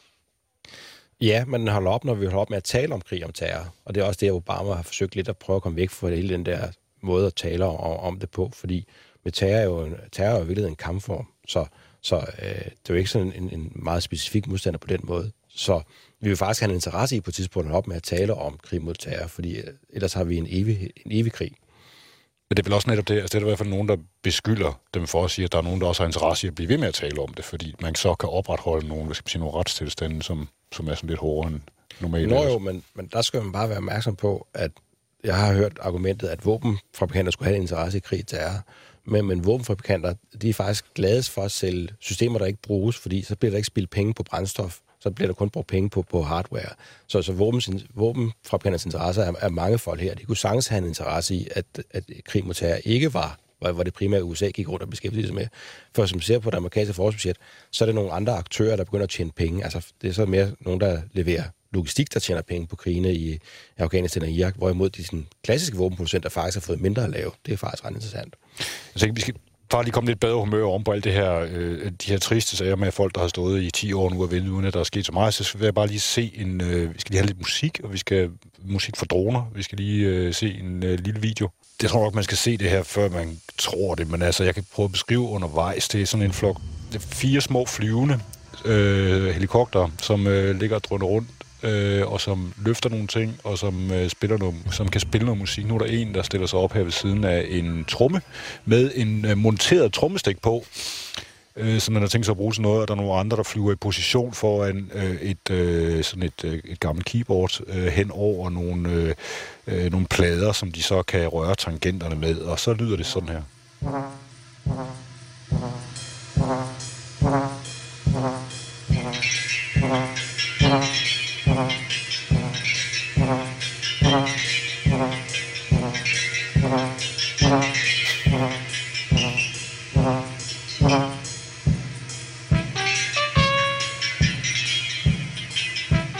Ja, men den holder op, når vi holder op med at tale om krig om terror. Og det er også det, Obama har forsøgt lidt at prøve at komme væk fra hele den der måde at tale om det på. Fordi med terror er jo virkelig en kampform. Så det er jo ikke sådan en meget specifik modstander på den måde. Så vi vil faktisk have en interesse i på et tidspunkt at holde op med at tale om krig mod terror, fordi ellers har vi en evig krig. Men det er vel også netop det, altså det er der i hvert fald nogen, der beskylder dem for at sige, at der er nogen, der også har interesse i at blive ved med at tale om det, fordi man så kan opretholde nogle retstilstande, som er sådan lidt hårdere end normalt. Nå jo, men der skal man bare være opmærksom på, at jeg har hørt argumentet, at våbenfabrikanter skulle have en interesse i krig terror, men våbenfabrikanter, de er faktisk gladest for at sælge systemer, der ikke bruges, fordi så bliver der ikke spildt penge på brændstof, så bliver der kun brugt penge på hardware. Så våbenfabrikanters interesser er mange folk her. De kunne sagtens have en interesse i, at krig mod terror ikke var det primære USA gik rundt og beskæftigede sig med. For som man ser på det amerikanske forsvarsbudget, så er det nogle andre aktører, der begynder at tjene penge. Altså, det er så mere nogen, der leverer logistik, der tjener penge på krigene i Afghanistan og Irak, hvorimod de sådan, klassiske våbenproducenter faktisk har fået mindre at lave. Det er faktisk ret interessant. Jeg tænker, vi skal bare lige komme lidt bedre humør om på alt det her, de her triste sager med folk, der har stået i 10 år nu og vente, uden at der er sket så meget. Så skal jeg bare lige se vi skal lige have lidt musik, og vi skal musik for droner. Vi skal lige se en lille video. Jeg tror nok, man skal se det her, før man tror det, men altså, jeg kan prøve at beskrive undervejs. Det er sådan en flok. Det er 4 små flyvende helikopter, som ligger og drøner rundt, og som løfter nogle ting, og som kan spille noget musik. Nu er der en, der stiller sig op her ved siden af en tromme, med en monteret trommestik på, som man har tænkt sig at bruge til noget, og der er nogle andre, der flyver i position foran et gammelt keyboard hen over nogle plader, som de så kan røre tangenterne med, og så lyder det sådan her.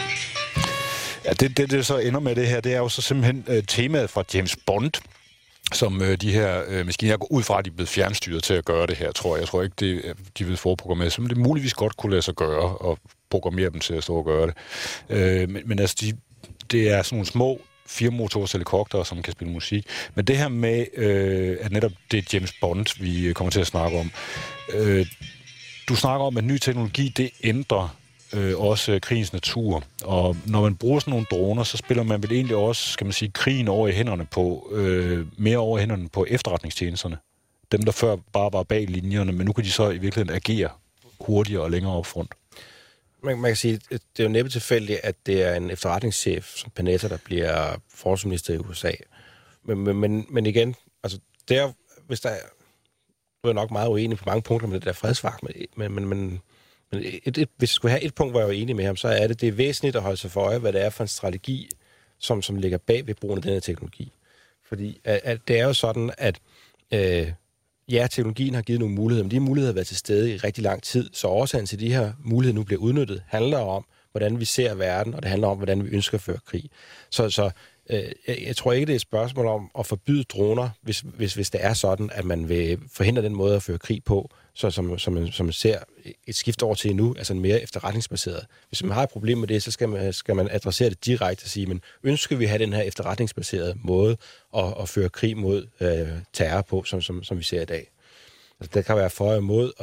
Det så ender med det her, det er jo så simpelthen temaet fra James Bond. som de her maskiner går ud fra, at de er blevet fjernstyret til at gøre det her, tror jeg. Jeg tror ikke, de vil forprogrammere, som det muligvis godt kunne lade sig gøre, og programmere dem til at stå og gøre det. Men altså, det er sådan nogle små 4-motors helikoptere, som kan spille musik. Men det her med, at netop det er James Bond, vi kommer til at snakke om. Du snakker om, at ny teknologi, det ændrer også krigens natur. Og når man bruger sådan nogle droner, så spiller man vel egentlig også, skal man sige, krigen over i hænderne på, mere over i hænderne på efterretningstjenesterne. Dem, der før bare var bag linjerne, men nu kan de så i virkeligheden agere hurtigere og længere op front. Man kan sige, at det er jo næppe tilfældigt, at det er en efterretningschef som Panetta, der bliver forsvarsminister i USA. Men igen, altså hvis der du er nok meget uenig på mange punkter med det der fredsvagt, men hvis jeg skulle have et punkt, hvor jeg er enig med ham, så er det er væsentligt at holde sig for øje, hvad det er for en strategi, som ligger bag ved brugen af den her teknologi. Fordi at det er jo sådan, at teknologien har givet nogle muligheder, men de muligheder har været til stede i rigtig lang tid, så årsagen til, de her muligheder nu bliver udnyttet, handler om, hvordan vi ser verden, og det handler om, hvordan vi ønsker at føre krig. Så jeg tror ikke, det er et spørgsmål om at forbyde droner, hvis det er sådan, at man vil forhindre den måde at føre krig på, så som man ser et skift over til nu, altså en mere efterretningsbaseret. Hvis man har et problem med det, så skal man adressere det direkte og sige, men ønsker vi at have den her efterretningsbaserede måde at føre krig mod terror på, som vi ser i dag. Altså, der kan være for og imod,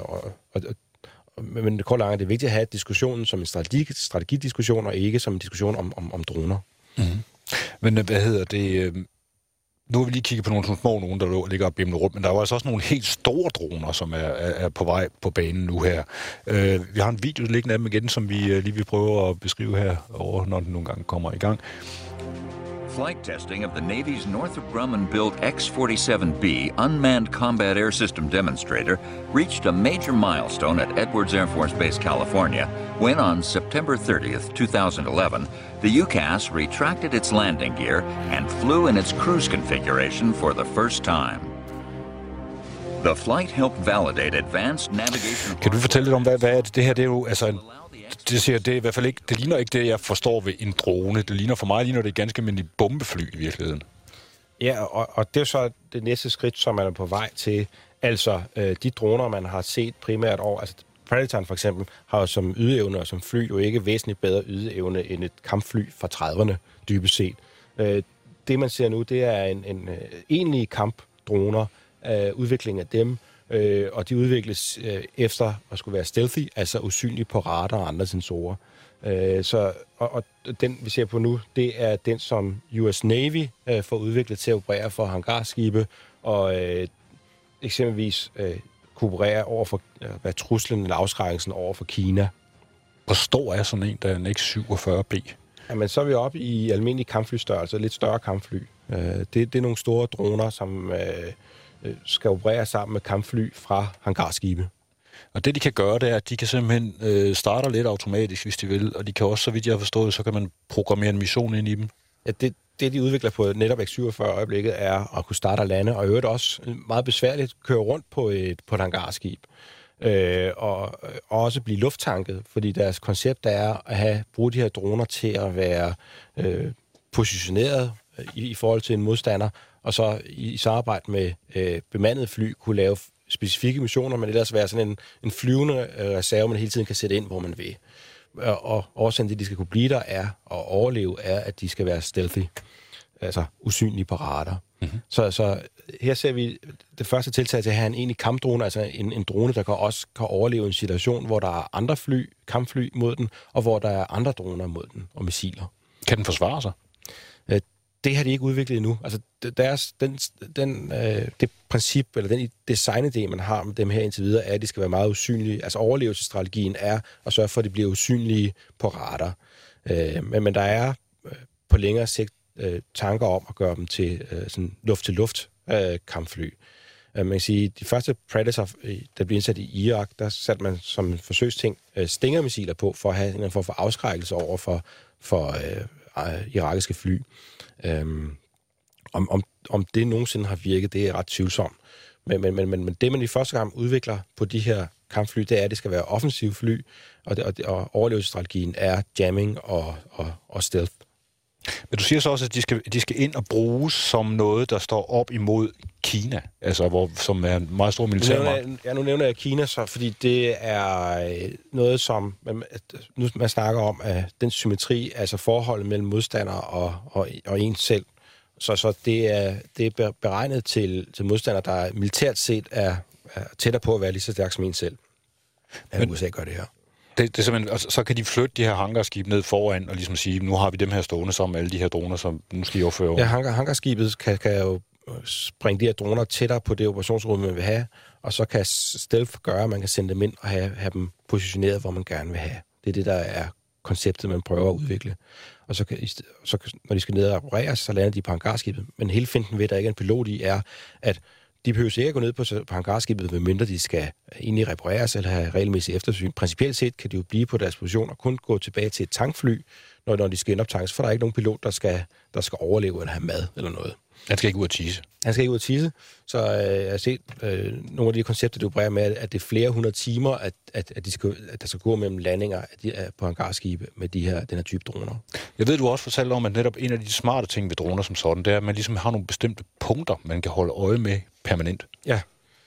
men det er vigtigt at have diskussionen som en strategidiskussion, og ikke som en diskussion om droner. Mm-hmm. Men hvad hedder det? Nu har vi lige kigget på nogle små nogen, der ligger og bimler rundt, men der er jo altså også nogle helt store droner, som er på vej på banen nu her. Vi har en video liggende af dem igen, som vi lige vil prøve at beskrive her over, når den nogle gange kommer i gang. Flight testing of the Navy's Northrop Grumman-built X-47B unmanned combat air system demonstrator reached a major milestone at Edwards Air Force Base, California, when on September 30th, 2011, the UCAS retracted its landing gear and flew in its cruise configuration for the first time. The flight helped validate advanced navigation. Kan du fortælle lidt om, hvad er det her? Det er jo altså det er i hvert fald ikke, det ligner ikke det, jeg forstår ved en drone. Det ligner for mig det ganske almindelige bombefly i virkeligheden. Ja, og det er så det næste skridt, som man er på vej til. Altså, de droner, man har set primært over, altså Predatoren for eksempel, har jo som ydeevne og som fly jo ikke væsentligt bedre ydeevne end et kampfly fra 30'erne, dybest set. Det, man ser nu, det er en egentlig kampdroner, udvikling af dem, og de udvikles efter at skulle være stealthy, altså usynlige på radar og andre sensorer. Og den, vi ser på nu, det er den, som US Navy får udviklet til at operere for hangarskibe, og eksempelvis kunne operere over for hvad truslen eller afskrækkelsen over for Kina. Hvor stor er sådan en, der er en X-47B? Jamen, så er vi oppe i almindelig kampflystørrelse, lidt større kampfly. Det er nogle store droner, som skal operere sammen med kampfly fra hangarskibe. Og det, de kan gøre, det er, at de kan simpelthen starte lidt automatisk, hvis de vil, og de kan også, så vidt jeg har forstået, så kan man programmere en mission ind i dem. Ja, det de udvikler på netop X-47 øjeblikket, er at kunne starte og lande, og i øvrigt også meget besværligt køre rundt på et hangarskib. Og også blive lufttanket, fordi deres koncept er at bruge de her droner til at være positioneret i forhold til en modstander, og så i samarbejde med bemandede fly kunne lave specifikke missioner, men ellers være sådan en flyvende reserve, man hele tiden kan sætte ind, hvor man vil. Og årsagen til, at de skal kunne blive der, er at overleve, er, at de skal være stealthy, altså usynlige på radar. Mm-hmm. Så her ser vi det første tiltag til at have en egentlig kampdrone, altså en drone, der også kan overleve en situation, hvor der er andre kampfly mod den, og hvor der er andre droner mod den, og missiler. Kan den forsvare sig? Det har de ikke udviklet endnu. Altså, det princip, eller den designidé, man har med dem her indtil videre, er, at de skal være meget usynlige. Altså, overlevelsesstrategien er at sørge for, at de bliver usynlige på radar. Men der er på længere sigt tanker om at gøre dem til sådan luft-til-luft kampfly. Man kan sige, de første Predator, der blev indsat i Irak, der satte man som en forsøgsting Stinger-missiler på, for at have en form for afskrækkelse over for irakiske fly. Om det nogensinde har virket, det er ret tvivlsomt. Men det, man i første gang udvikler på de her kampfly, det er, at det skal være offensive fly, og overlevelsesstrategien er jamming og stealth. Men du siger så også, at de skal ind og bruges som noget, der står op imod Kina, altså som er en meget stor militærmagt. Nu nævner jeg Kina, så, fordi det er noget, som man snakker om, at den symmetri, altså forholdet mellem modstandere og en selv. Så det er beregnet til modstandere, der militært set er tættere på at være lige så stærk som en selv. Men USA gør det her. Det er simpelthen, altså, så kan de flytte de her hangarskib ned foran og ligesom sige, nu har vi dem her stående sammen, alle de her droner, som nu skal I overføre over. Ja, hangarskibet kan jo springe de her droner tættere på det operationsrum, man vil have, og så kan stealth gøre, at man kan sende dem ind og have dem positioneret, hvor man gerne vil have. Det er det, der er konceptet, man prøver at udvikle. Og så når de skal ned og repareres, så lander de på hangarskibet. Men hele finten ved, at der ikke er en pilot i, er, at de behøver ikke gå ned på hangarskibet, medmindre de skal egentlig repareres eller have regelmæssigt eftersyn. Principielt set kan de jo blive på deres position og kun gå tilbage til et tankfly, når de skal indoptankes, for der er ikke nogen pilot, der skal overleve eller have mad eller noget. Han skal ikke ud at tisse. Han skal ikke ud at tisse. Så jeg har set nogle af de koncepter, du opererer med, at det er flere 100 timer, at der skal gå mellem landinger på hangarskibe med den her type droner. Jeg ved, du også fortalte om, at netop en af de smarte ting ved droner som sådan, det er, at man ligesom har nogle bestemte punkter, man kan holde øje med permanent. Ja.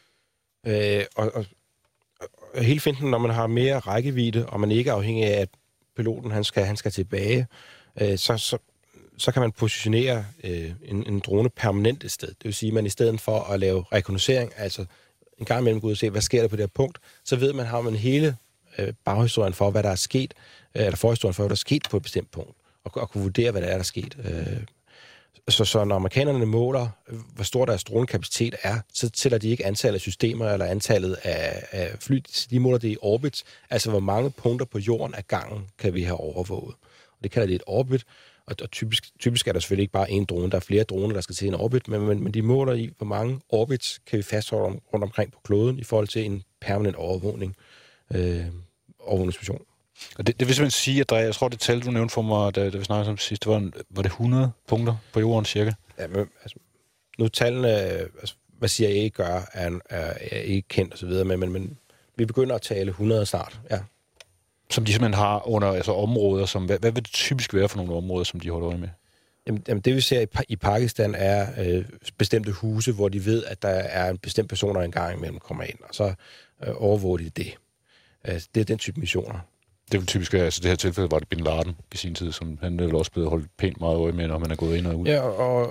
Og hele finten, når man har mere rækkevidde, og man ikke er afhængig af, at piloten han skal tilbage, så kan man positionere en drone permanent et sted. Det vil sige, at man i stedet for at lave rekognoscering, altså en gang imellem gå ud og se, hvad sker der på det her punkt, så ved man, har man hele baghistorien for, hvad der er sket, eller forhistorien for, hvad der er sket på et bestemt punkt, og kunne vurdere, hvad der er sket. Så når amerikanerne måler, hvor stor deres dronekapacitet er, så tæller de ikke antallet af systemer eller antallet af fly. De måler det i orbit, altså hvor mange punkter på jorden af gangen kan vi have overvåget. Og det kalder de et orbit, og typisk er der selvfølgelig ikke bare én drone. Der er flere droner, der skal til en orbit, men de måler i, hvor mange orbits kan vi fastholde rundt omkring på kloden i forhold til en permanent overvågningsmission. Og det vil simpelthen sige, at jeg tror, det tal, du nævnte for mig, da vi snakkede om sidst, var det 100 punkter på jorden cirka? Ja, men nu tallene, hvad CIA gør, er ikke kendt osv., men vi begynder at tale 100 snart, ja. Som de simpelthen har under områder, som hvad vil det typisk være for nogle områder, som de holder øje med? Jamen det vi ser i Pakistan er bestemte huse, hvor de ved, at der er en bestemt person, der engang imellem kommer ind, og så overvåger de det. Det er den type missioner. Det vil typisk være, altså det her tilfælde var det Bin Laden i sin tid, som han vil også blevet holdt pænt meget øje med, når man er gået ind og ud. Ja,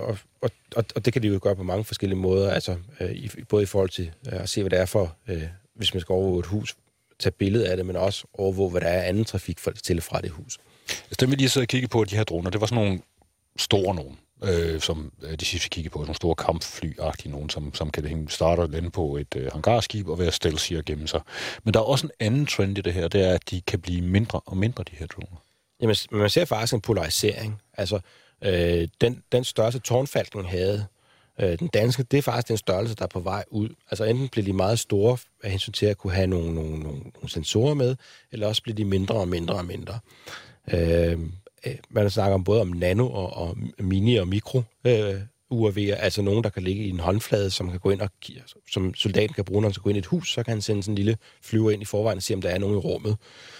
og det kan de jo gøre på mange forskellige måder, altså både i forhold til at se, hvad det er for, hvis man skal overvåge et hus, tage billede af det, men også overvåge, hvad der er anden trafik til fra det hus. Altså, dem vi lige sidder og kigge på, de her droner, det var sådan nogle store nogen, som de sidste vi kiggede på, nogle store kampfly-agtige nogen, som kan starte og lande på et hangarskib og være stealthy og gemme sig. Men der er også en anden trend i det her, det er, at de kan blive mindre og mindre, de her droner. Jamen, man ser faktisk en polarisering. Altså, den størrelse Tårnfalken havde, den danske, det er faktisk den størrelse, der er på vej ud. Altså enten bliver de meget store af hensyn til at kunne have nogle sensorer med, eller også bliver de mindre og mindre og mindre. Man snakker både om nano og mini og mikro UAV'er, altså nogen, der kan ligge i en håndflade, som kan gå ind og som soldaten kan bruge, når han skal gå ind i et hus, så kan han sende sådan en lille flyver ind i forvejen og se, om der er nogen i rummet.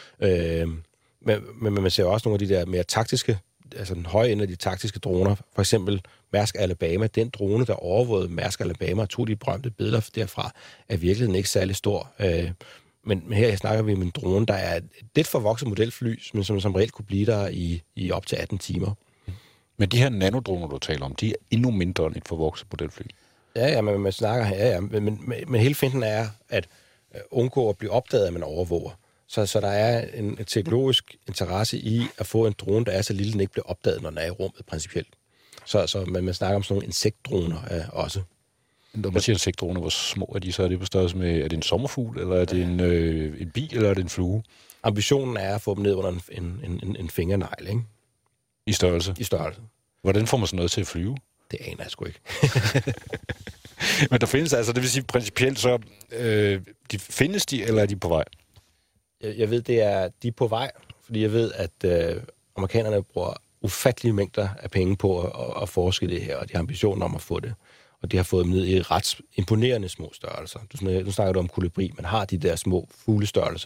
Men man ser også nogle af de der mere taktiske, altså den høje ende af de taktiske droner, for eksempel Mærsk Alabama, den drone, der overvågede Mærsk Alabama og tog de berømte billeder derfra, er virkelig ikke særlig stor. Men her snakker vi om en drone, der er et lidt forvokset modelfly, men som reelt kunne blive der i op til 18 timer. Men de her nanodroner, du taler om, de er endnu mindre end et forvokset modelfly. Ja, men man snakker her, men hele finten er at undgå at blive opdaget, at man overvåger. Så der er en teknologisk interesse i at få en drone, der er så lille, den ikke bliver opdaget, når den er i rummet, principielt. Så man snakker om sådan nogle insektdroner også. Når man siger insektdroner, hvor små er de, så er det på størrelse med, er det en sommerfugl, eller er det en bi, eller er det en flue? Ambitionen er at få dem ned under en fingernegl, ikke? I størrelse? I størrelse. Hvordan får man sådan noget til at flyve? Det aner jeg sgu ikke. Men der findes altså, det vil sige principielt, så findes de, eller er de på vej? Jeg ved, de er på vej, fordi jeg ved, at amerikanerne bruger ufattelige mængder af penge på at forske det her, og de har ambitioner om at få det. Og de har fået dem ned i ret imponerende små størrelser. Nu snakker du om kolibri, man har de der små fuglestørrelse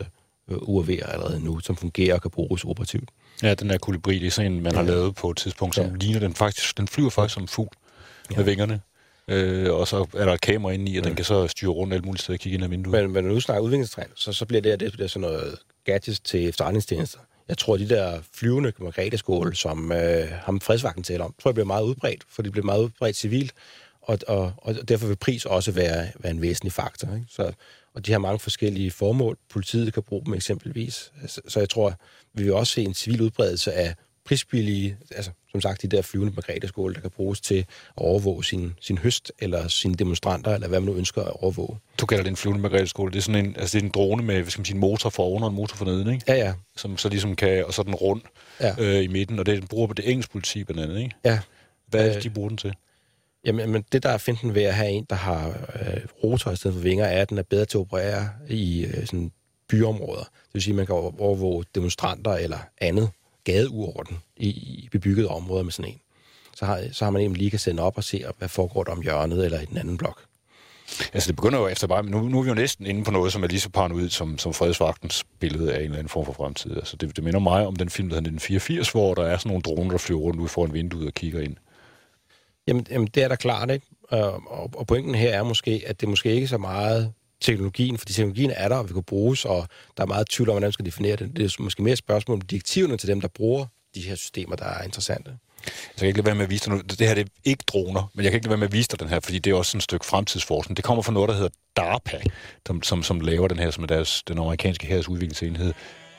UAV'er allerede nu, som fungerer og kan bruges operativt. Ja, den der kolibri, det er sådan en, man har lavet på et tidspunkt, som ligner den faktisk. Den flyver faktisk som en fugl med vingerne. Og så er der et kamera inde i, og den kan så styre rundt alt muligt sted og kigge ind ad vinduet. Men når du snakker udviklingstræn, så bliver det bliver sådan noget gadgets til efterretningstjenester. Jeg tror, de der flyvende Margrethe-skåle, som ham fredsvagten taler om, tror jeg bliver meget udbredt, for det bliver meget udbredt civilt, og derfor vil pris også være en væsentlig faktor. Ikke? Og de har mange forskellige formål. Politiet kan bruge dem eksempelvis. Så jeg tror, vi vil også se en civil udbredelse af prisbillige, altså som sagt de der flyvende Margrethe-skåle, der kan bruges til at overvåge sin høst, eller sine demonstranter, eller hvad man nu ønsker at overvåge. Du kalder det en flyvende Margrethe-skåle. Det er sådan det er en drone med, hvad skal man sige, en motor for oven og en motor for neden, ikke? Ja. Som så ligesom kan, og så den rund i midten, og det bruger på det engelske politi blandt andet, ikke? Ja. Hvad er det, de bruger den til? Jamen, det der er finten ved at have en, der har rotor i stedet for vinger, er, at den er bedre til at operere i sådan byområder. Det vil sige, at man kan overvåge demonstranter eller andet gadeuorden i bebyggede områder med sådan en. Så har man egentlig lige kan sende op og se, hvad foregår der om hjørnet eller i den anden blok. Altså det begynder jo efter bare, nu er vi jo næsten inde på noget, som er lige så paranoid som fredsvagtens billede af en eller anden form for fremtid. Altså det minder mig om den film, der hedder 1984, hvor der er sådan nogle droner, der flyver rundt ud foran vinduet og kigger ind. Jamen det er da klart, ikke? Og pointen her er måske, at det måske ikke så meget teknologien, fordi teknologien er der, og vi kan bruges, og der er meget tvivl om, hvordan man skal definere det. Det er måske mere et spørgsmål om direktiverne til dem, der bruger de her systemer, der er interessante. Jeg kan ikke lade være med at vise dig nu. Det her det er ikke droner, men jeg kan ikke lade være med at vise dig den her, fordi det er også et stykke fremtidsforskning. Det kommer fra noget, der hedder DARPA, som laver den her, som er den amerikanske hærs udviklingsenhed.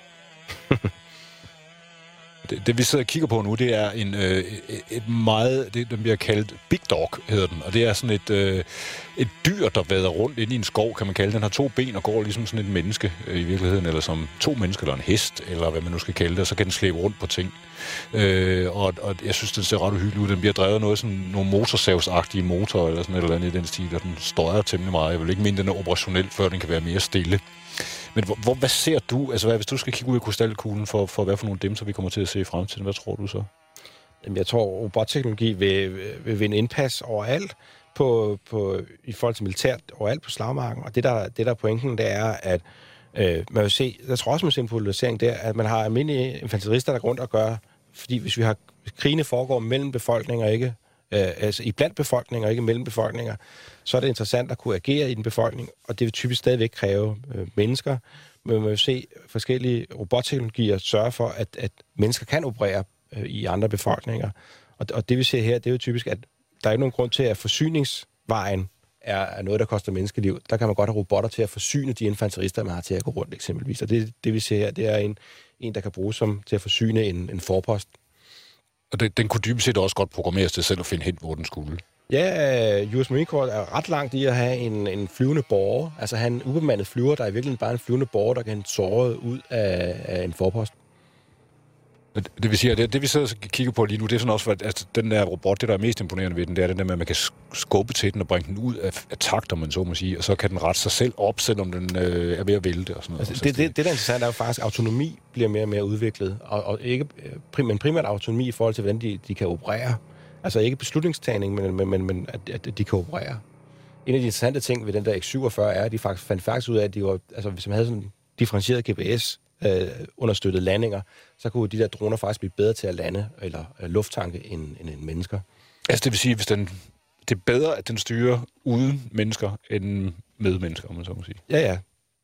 Det vi sidder og kigger på nu, det er den bliver kaldt Big Dog, hedder den. Og det er sådan et dyr, der vader rundt inde i en skov, kan man kalde det. Den har 2 ben og går ligesom sådan et menneske i virkeligheden, eller som 2 mennesker, eller en hest, eller hvad man nu skal kalde det, og så kan den slæbe rundt på ting. Og jeg synes, den ser ret uhyggeligt ud. Den bliver drevet noget sådan nogle motorsavsagtige motorer, eller sådan et eller andet i den stil, og den støjer temmelig meget. Jeg vil ikke mene, den er operationel, før den kan være mere stille. Men hvad ser du, altså hvis du skal kigge ud i krystalkuglen for hvad for nogle dimser vi kommer til at se i fremtiden, hvad tror du så? Jamen, jeg tror, robotteknologi vil vinde indpas overalt i forhold til militært overalt på slagmarken. Og det der er pointen, det er, at man vil se, jeg tror også, man ser en polarisering der, at man har almindelige infanterister, der går rundt og gør, fordi hvis krigene foregår mellem befolkninger, ikke altså iblandt befolkninger, ikke mellem befolkninger, så er det interessant at kunne agere i den befolkning, og det vil typisk stadigvæk kræve mennesker. Men man vil se forskellige robotteknologier sørge for, at mennesker kan operere i andre befolkninger. Og det vi ser her, det er jo typisk, at der er ikke nogen grund til, at forsyningsvejen er noget, der koster menneskeliv. Der kan man godt have robotter til at forsyne de infanterister, man har til at gå rundt eksempelvis. Og det vi ser her, det er en der kan bruges til at forsyne en forpost. Og den kunne dybest set også godt programmeres til selv at finde hen, hvor den skulle. Ja, US Marine Corps er ret langt i at have en flyvende borger. Altså have en ubemandet flyver, der er i virkeligheden bare en flyvende borger, der kan såre ud af en forpost. Det vil sige, at det vi sidder og kigger på lige nu, det er sådan også, at den der robot, det der er mest imponerende ved den, det er den der med, at man kan skubbe til den og bringe den ud af takter, man så må sige, og så kan den rette sig selv op, selvom den er ved at vælte og sådan noget. Altså, det der er interessant, er jo faktisk, at autonomi bliver mere og mere udviklet, og ikke primært autonomi i forhold til, hvordan de kan operere. Altså ikke beslutningstagning, men at de kan operere. En af de interessante ting ved den der X-47 er, at de fandt ud af, at de var, altså hvis man havde sådan en differentieret GPS, understøttede landinger, så kunne de der droner faktisk blive bedre til at lande, eller lufttanke, end mennesker. Altså det vil sige, hvis det er bedre, at den styrer uden mennesker, end med mennesker, om man så må sige. Ja.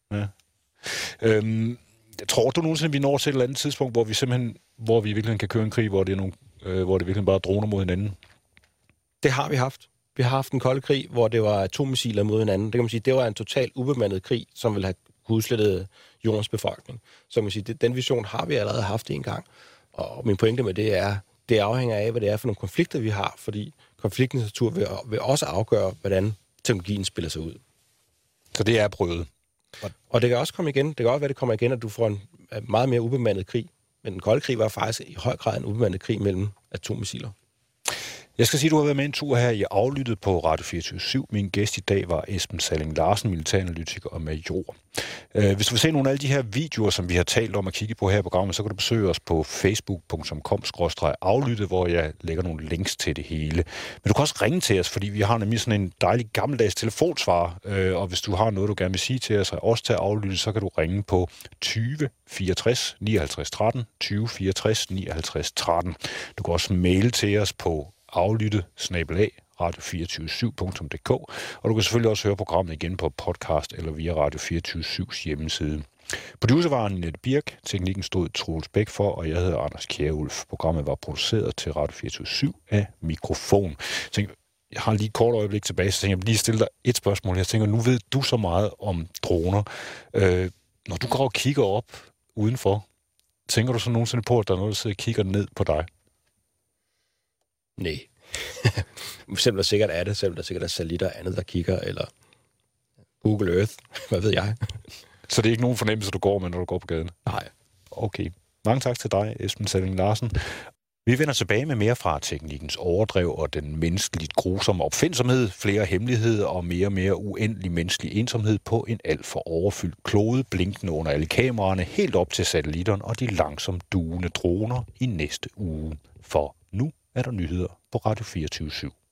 Tror du nogensinde, vi når til et eller andet tidspunkt, hvor vi virkelig kan køre en krig, hvor det virkelig bare er droner mod hinanden? Det har vi haft. Vi har haft en kold krig, hvor det var atommissiler mod hinanden. Det kan man sige, det var en totalt ubemandet krig, som ville have udslettet jordens befolkning. Så man kan sige, den vision har vi allerede haft en gang. Og min pointe med det er, det afhænger af, hvad det er for nogle konflikter, vi har, fordi konfliktens natur vil også afgøre, hvordan teknologien spiller sig ud. Så det er prøvet. Og det kan også komme igen. Det kan også være, det kommer igen, at du får en meget mere ubemandet krig. Men den kolde krig var faktisk i høj grad en ubemandet krig mellem atommissiler. Jeg skal sige, at du har været med en tur her i Aflyttet på Radio 24/7. Min gæst i dag var Esben Salling Larsen, militæranalytiker og major. Hvis du vil se nogle af alle de her videoer, som vi har talt om at kigge på her i programmet, så kan du besøge os på facebook.com/aflyttet, hvor jeg lægger nogle links til det hele. Men du kan også ringe til os, fordi vi har nemlig sådan en dejlig gammeldags telefonsvar, og hvis du har noget, du gerne vil sige til os, og også til at aflytte, så kan du ringe på 20 64 59 13, 20 64 59 13. Du kan også maile til os på aflyttet@radio247.dk, og du kan selvfølgelig også høre programmet igen på podcast eller via Radio 24/7's hjemmeside. Producer var Annette Birk, teknikken stod Troels Bæk for, og jeg hedder Anders Kjærulf. Programmet var produceret til Radio 24/7 af Mikrofon. Jeg har lige et kort øjeblik tilbage, så jeg lige stille dig et spørgsmål. Jeg tænker, nu ved du så meget om droner. Når du går og kigger op udenfor, tænker du så nogensinde på, at der er noget, der sidder og kigger ned på dig? Nej. Selvom der sikkert er det, selvom der sikkert er satellitter andet, der kigger, eller Google Earth, hvad ved jeg. Så det er ikke nogen fornemmelse, du går med, når du går på gaden? Nej. Okay. Mange tak til dig, Esben Salling Larsen. Vi vender tilbage med mere fra teknikkens overdrev og den menneskeligt grusomme opfindsomhed, flere hemmeligheder og mere uendelig menneskelig ensomhed på en alt for overfyldt klode, blinkende under alle kameraerne, helt op til satellitterne og de langsomt duende droner i næste uge. For nu er der nyheder på Radio 24/7.